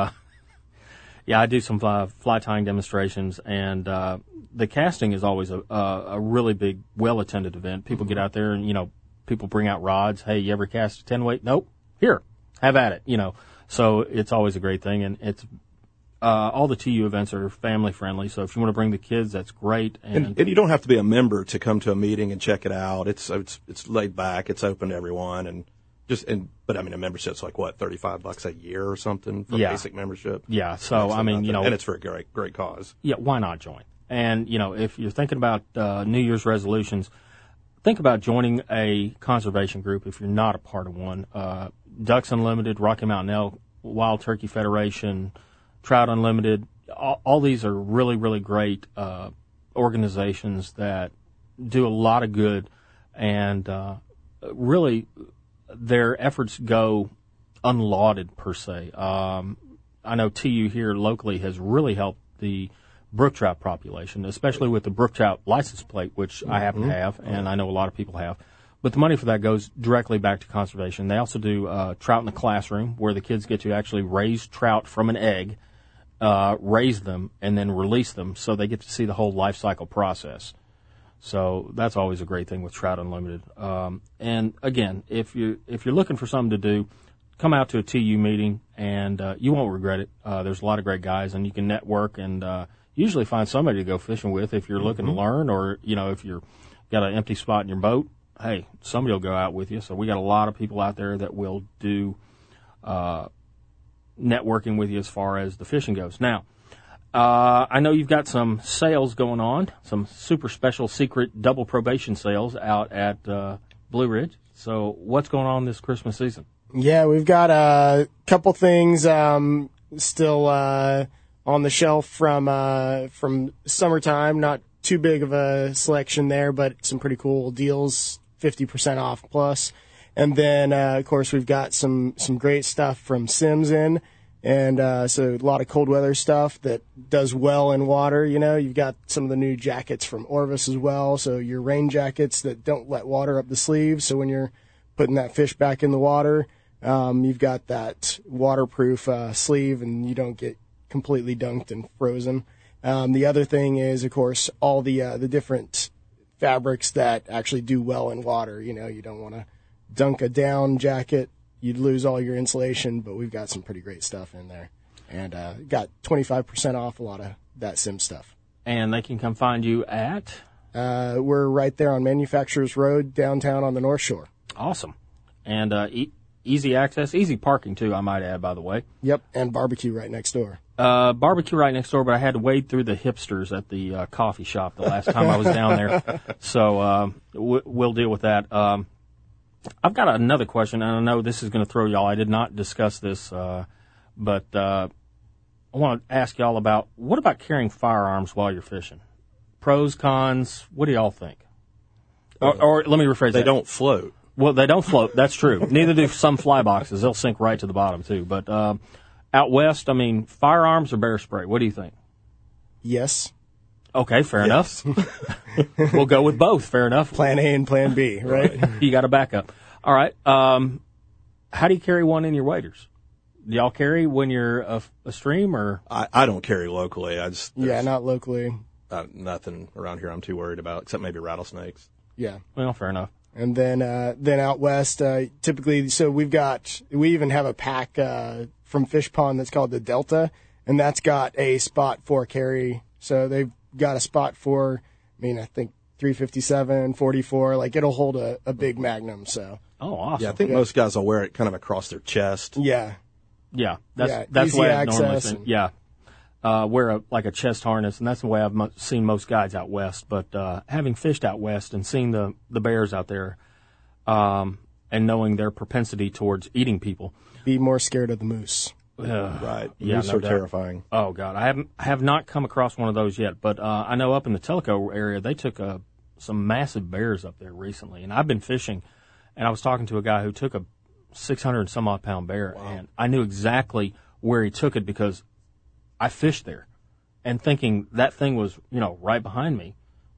Speaker 3: Yeah, I do some fly tying demonstrations, and the casting is always a really big, well-attended event. People get out there, and, people bring out rods. Hey, you ever cast a 10-weight? Nope. Here, have at it, So it's always a great thing, and it's all the TU events are family friendly. So if you want to bring the kids, that's great.
Speaker 13: And you don't have to be a member to come to a meeting and check it out. It's laid back. It's open to everyone, but a membership's like what, $35 a year or something for basic membership.
Speaker 3: Yeah. So
Speaker 13: and it's for a great cause.
Speaker 3: Yeah. Why not join? And if you're thinking about New Year's resolutions, think about joining a conservation group if you're not a part of one. Ducks Unlimited, Rocky Mountain Elk, Wild Turkey Federation, Trout Unlimited, all these are really, really great organizations that do a lot of good, and really their efforts go unlauded per se. I know TU here locally has really helped the brook trout population, especially with the brook trout license plate, which I happen to have, and I know a lot of people have. But the money for that goes directly back to conservation. They also do trout in the classroom, where the kids get to actually raise trout from an egg, raise them, and then release them, so they get to see the whole life cycle process. So that's always a great thing with Trout Unlimited. And again, if you're looking for something to do, come out to a TU meeting, and you won't regret it. There's a lot of great guys, and you can network and usually find somebody to go fishing with if you're looking to learn, or if you're got an empty spot in your boat. Hey, somebody will go out with you. So we got a lot of people out there that will do networking with you as far as the fishing goes. Now, I know you've got some sales going on, some super special secret double probation sales out at Blue Ridge. So what's going on this Christmas season?
Speaker 4: Yeah, we've got a couple things still on the shelf from summertime. Not too big of a selection there, but some pretty cool deals, 50% off plus. And then, of course, we've got some great stuff from Simms in. And so a lot of cold weather stuff that does well in water. You've got some of the new jackets from Orvis as well. So your rain jackets that don't let water up the sleeves. So when you're putting that fish back in the water, you've got that waterproof sleeve, and you don't get completely dunked and frozen. The other thing is, of course, all the different fabrics that actually do well in water. You don't want to dunk a down jacket. You'd lose all your insulation, but we've got some pretty great stuff in there. And got 25% off a lot of that Sim stuff.
Speaker 3: And they can come find you at?
Speaker 4: We're right there on Manufacturers Road, downtown on the North Shore.
Speaker 3: Awesome. And easy access, easy parking, too, I might add, by the way.
Speaker 4: Yep, and barbecue right next door.
Speaker 3: Barbecue right next door, but I had to wade through the hipsters at the coffee shop the last time I was down there. So we'll deal with that. I've got another question, and I know this is going to throw y'all. I did not discuss this, but I want to ask y'all about, what about carrying firearms while you're fishing? Pros, cons, what do y'all think? Or let me rephrase that.
Speaker 13: They don't float.
Speaker 3: Well, they don't float. That's true. Neither do some fly boxes. They'll sink right to the bottom, too. But out west, firearms or bear spray? What do you think?
Speaker 4: Yes.
Speaker 3: Okay, fair enough. We'll go with both. Fair enough.
Speaker 4: Plan A and Plan B, right?
Speaker 3: You got a backup. All right. How do you carry one in your waders? Do y'all carry when you're a stream, or?
Speaker 13: I don't carry locally.
Speaker 4: Not locally.
Speaker 13: Nothing around here I'm too worried about, except maybe rattlesnakes.
Speaker 4: Yeah.
Speaker 3: Well, fair enough.
Speaker 4: And then out west, typically, so we even have a pack from Fish Pond that's called the Delta, and that's got a spot for carry. So they've got a spot for, I think 357, 44, like it'll hold a big Magnum. So.
Speaker 3: Oh, awesome.
Speaker 13: Yeah, I think most guys will wear it kind of across their chest.
Speaker 4: Yeah.
Speaker 3: Yeah, that's the
Speaker 4: easy
Speaker 3: way I normally
Speaker 4: access.
Speaker 3: think. Yeah. Wear a chest harness, and that's the way I've seen most guides out west. But having fished out west and seen the bears out there, and knowing their propensity towards eating people,
Speaker 4: be more scared of the moose.
Speaker 13: Right,
Speaker 3: yeah,
Speaker 13: moose
Speaker 3: no
Speaker 13: are
Speaker 3: doubt.
Speaker 13: terrifying.
Speaker 3: Oh God, I have not come across one of those yet. But I know up in the Tellico area they took some massive bears up there recently, and I've been fishing, and I was talking to a guy who took a 600 and some odd pound bear, and I knew exactly where he took it because I fished there, and thinking that thing was, right behind me.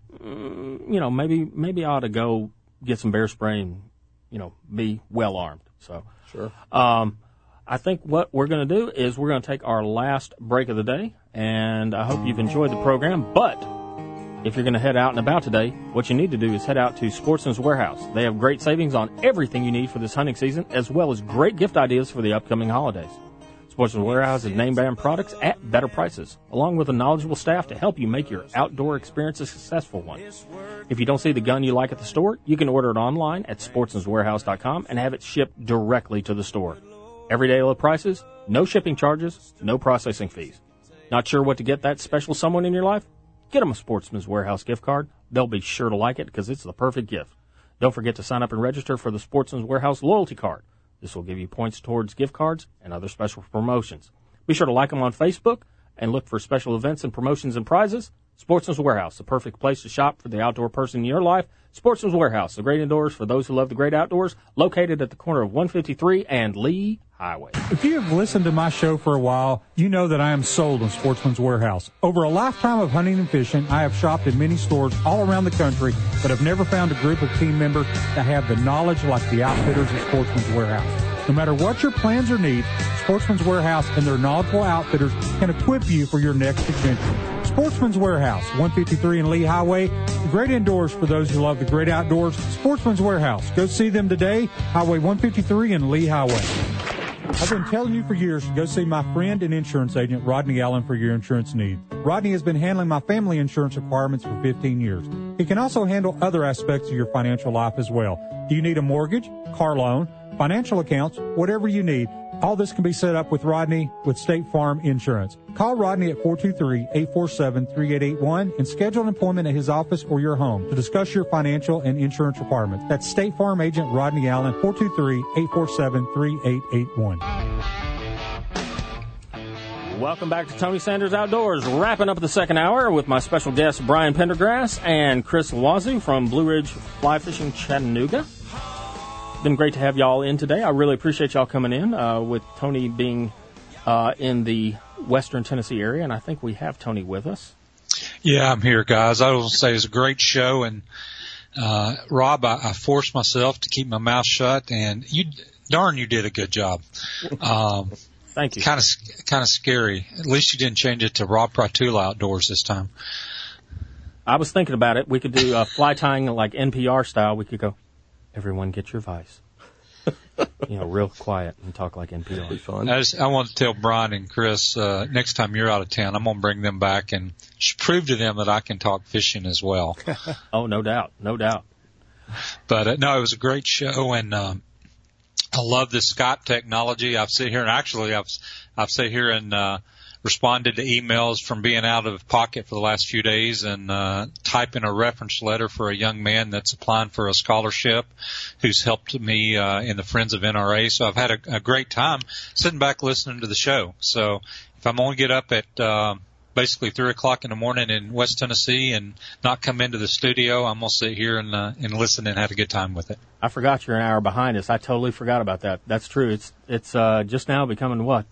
Speaker 3: Maybe I ought to go get some bear spray and, be well armed. So,
Speaker 13: sure.
Speaker 3: I think what we're going to do is we're going to take our last break of the day, and I hope you've enjoyed the program. But if you're going to head out and about today, what you need to do is head out to Sportsman's Warehouse. They have great savings on everything you need for this hunting season, as well as great gift ideas for the upcoming holidays. Sportsman's Warehouse is name brand products at better prices, along with a knowledgeable staff to help you make your outdoor experience a successful one. If you don't see the gun you like at the store, you can order it online at sportsmanswarehouse.com and have it shipped directly to the store. Everyday low prices, no shipping charges, no processing fees. Not sure what to get that special someone in your life? Get them a Sportsman's Warehouse gift card. They'll be sure to like it because it's the perfect gift. Don't forget to sign up and register for the Sportsman's Warehouse loyalty card. This will give you points towards gift cards and other special promotions. Be sure to like them on Facebook and look for special events and promotions and prizes. Sportsman's Warehouse, the perfect place to shop for the outdoor person in your life. Sportsman's Warehouse, the great indoors for those who love the great outdoors, located at the corner of 153 and Lee Highway.
Speaker 1: If you have listened to my show for a while, you know that I am sold on Sportsman's Warehouse. Over a lifetime of hunting and fishing, I have shopped in many stores all around the country, but have never found a group of team members that have the knowledge like the outfitters at Sportsman's Warehouse. No matter what your plans or needs, Sportsman's Warehouse and their knowledgeable outfitters can equip you for your next adventure. Sportsman's Warehouse, 153 and Lee Highway. The great indoors for those who love the great outdoors. Sportsman's Warehouse. Go see them today, Highway 153 and Lee Highway. I've been telling you for years to go see my friend and insurance agent, Rodney Allen, for your insurance needs. Rodney has been handling my family insurance requirements for 15 years. He can also handle other aspects of your financial life as well. Do you need a mortgage, car loan, financial accounts, whatever you need? All this can be set up with Rodney with State Farm Insurance. Call Rodney at 423-847-3881 and schedule an appointment at his office or your home to discuss your financial and insurance requirements. That's State Farm Agent Rodney Allen, 423-847-3881.
Speaker 3: Welcome back to Tony Sanders Outdoors. Wrapping up the second hour with my special guests Brian Pendergrass and Chris Wazoo from Blue Ridge Fly Fishing Chattanooga. Been great to have y'all in today. I really appreciate y'all coming in, with Tony being in the western Tennessee area, and I think we have Tony with us.
Speaker 6: Yeah, I'm here, guys. I will say it's a great show, and Rob, I forced myself to keep my mouth shut, and you did a good job.
Speaker 3: Thank you.
Speaker 6: Kind of scary. At least you didn't change it to Rob Pratula Outdoors this time.
Speaker 3: I was thinking about it. We could do fly tying like NPR style. We could go, everyone get your advice. Real quiet and talk like NPR.
Speaker 13: Be fun.
Speaker 6: I want to tell Brian and Chris, next time you're out of town, I'm going to bring them back and prove to them that I can talk fishing as well.
Speaker 3: Oh, no doubt. No doubt.
Speaker 6: But, no, it was a great show, and I love this Skype technology. I've sat here and responded to emails from being out of pocket for the last few days and typing a reference letter for a young man that's applying for a scholarship who's helped me in the Friends of NRA. So I've had a great time sitting back listening to the show. So if I'm going to get up at basically 3 o'clock in the morning in West Tennessee and not come into the studio, I'm going to sit here and listen and have a good time with it.
Speaker 3: I forgot you're an hour behind us. I totally forgot about that. That's true. It's just now becoming what?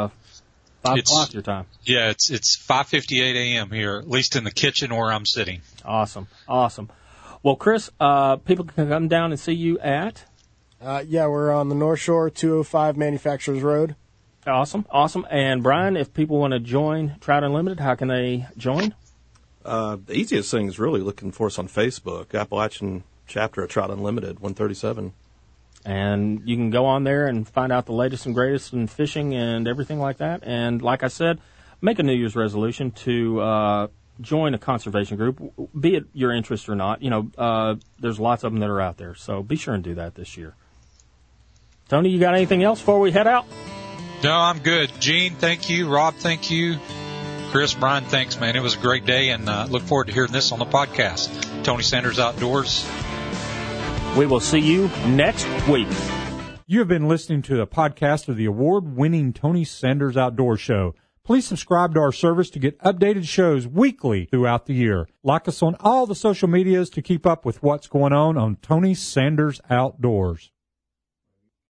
Speaker 3: 5 o'clock your time.
Speaker 6: Yeah, it's 5:58 a.m. here, at least in the kitchen where I'm sitting.
Speaker 3: Awesome. Well, Chris, people can come down and see you at?
Speaker 4: Yeah, we're on the North Shore, 205 Manufacturers Road.
Speaker 3: Awesome. And Brian, if people want to join Trout Unlimited, how can they join?
Speaker 13: The easiest thing is really looking for us on Facebook, Appalachian chapter of Trout Unlimited, 137.
Speaker 3: And you can go on there and find out the latest and greatest in fishing and everything like that. And like I said, make a New Year's resolution to join a conservation group, be it your interest or not. There's lots of them that are out there. So be sure and do that this year. Tony, you got anything else before we head out?
Speaker 6: No, I'm good. Gene, thank you. Rob, thank you. Chris, Brian, thanks, man. It was a great day, and look forward to hearing this on the podcast. Tony Sanders Outdoors.
Speaker 3: We will see you next week.
Speaker 1: You have been listening to a podcast of the award-winning Tony Sanders Outdoors Show. Please subscribe to our service to get updated shows weekly throughout the year. Like us on all the social medias to keep up with what's going on Tony Sanders Outdoors.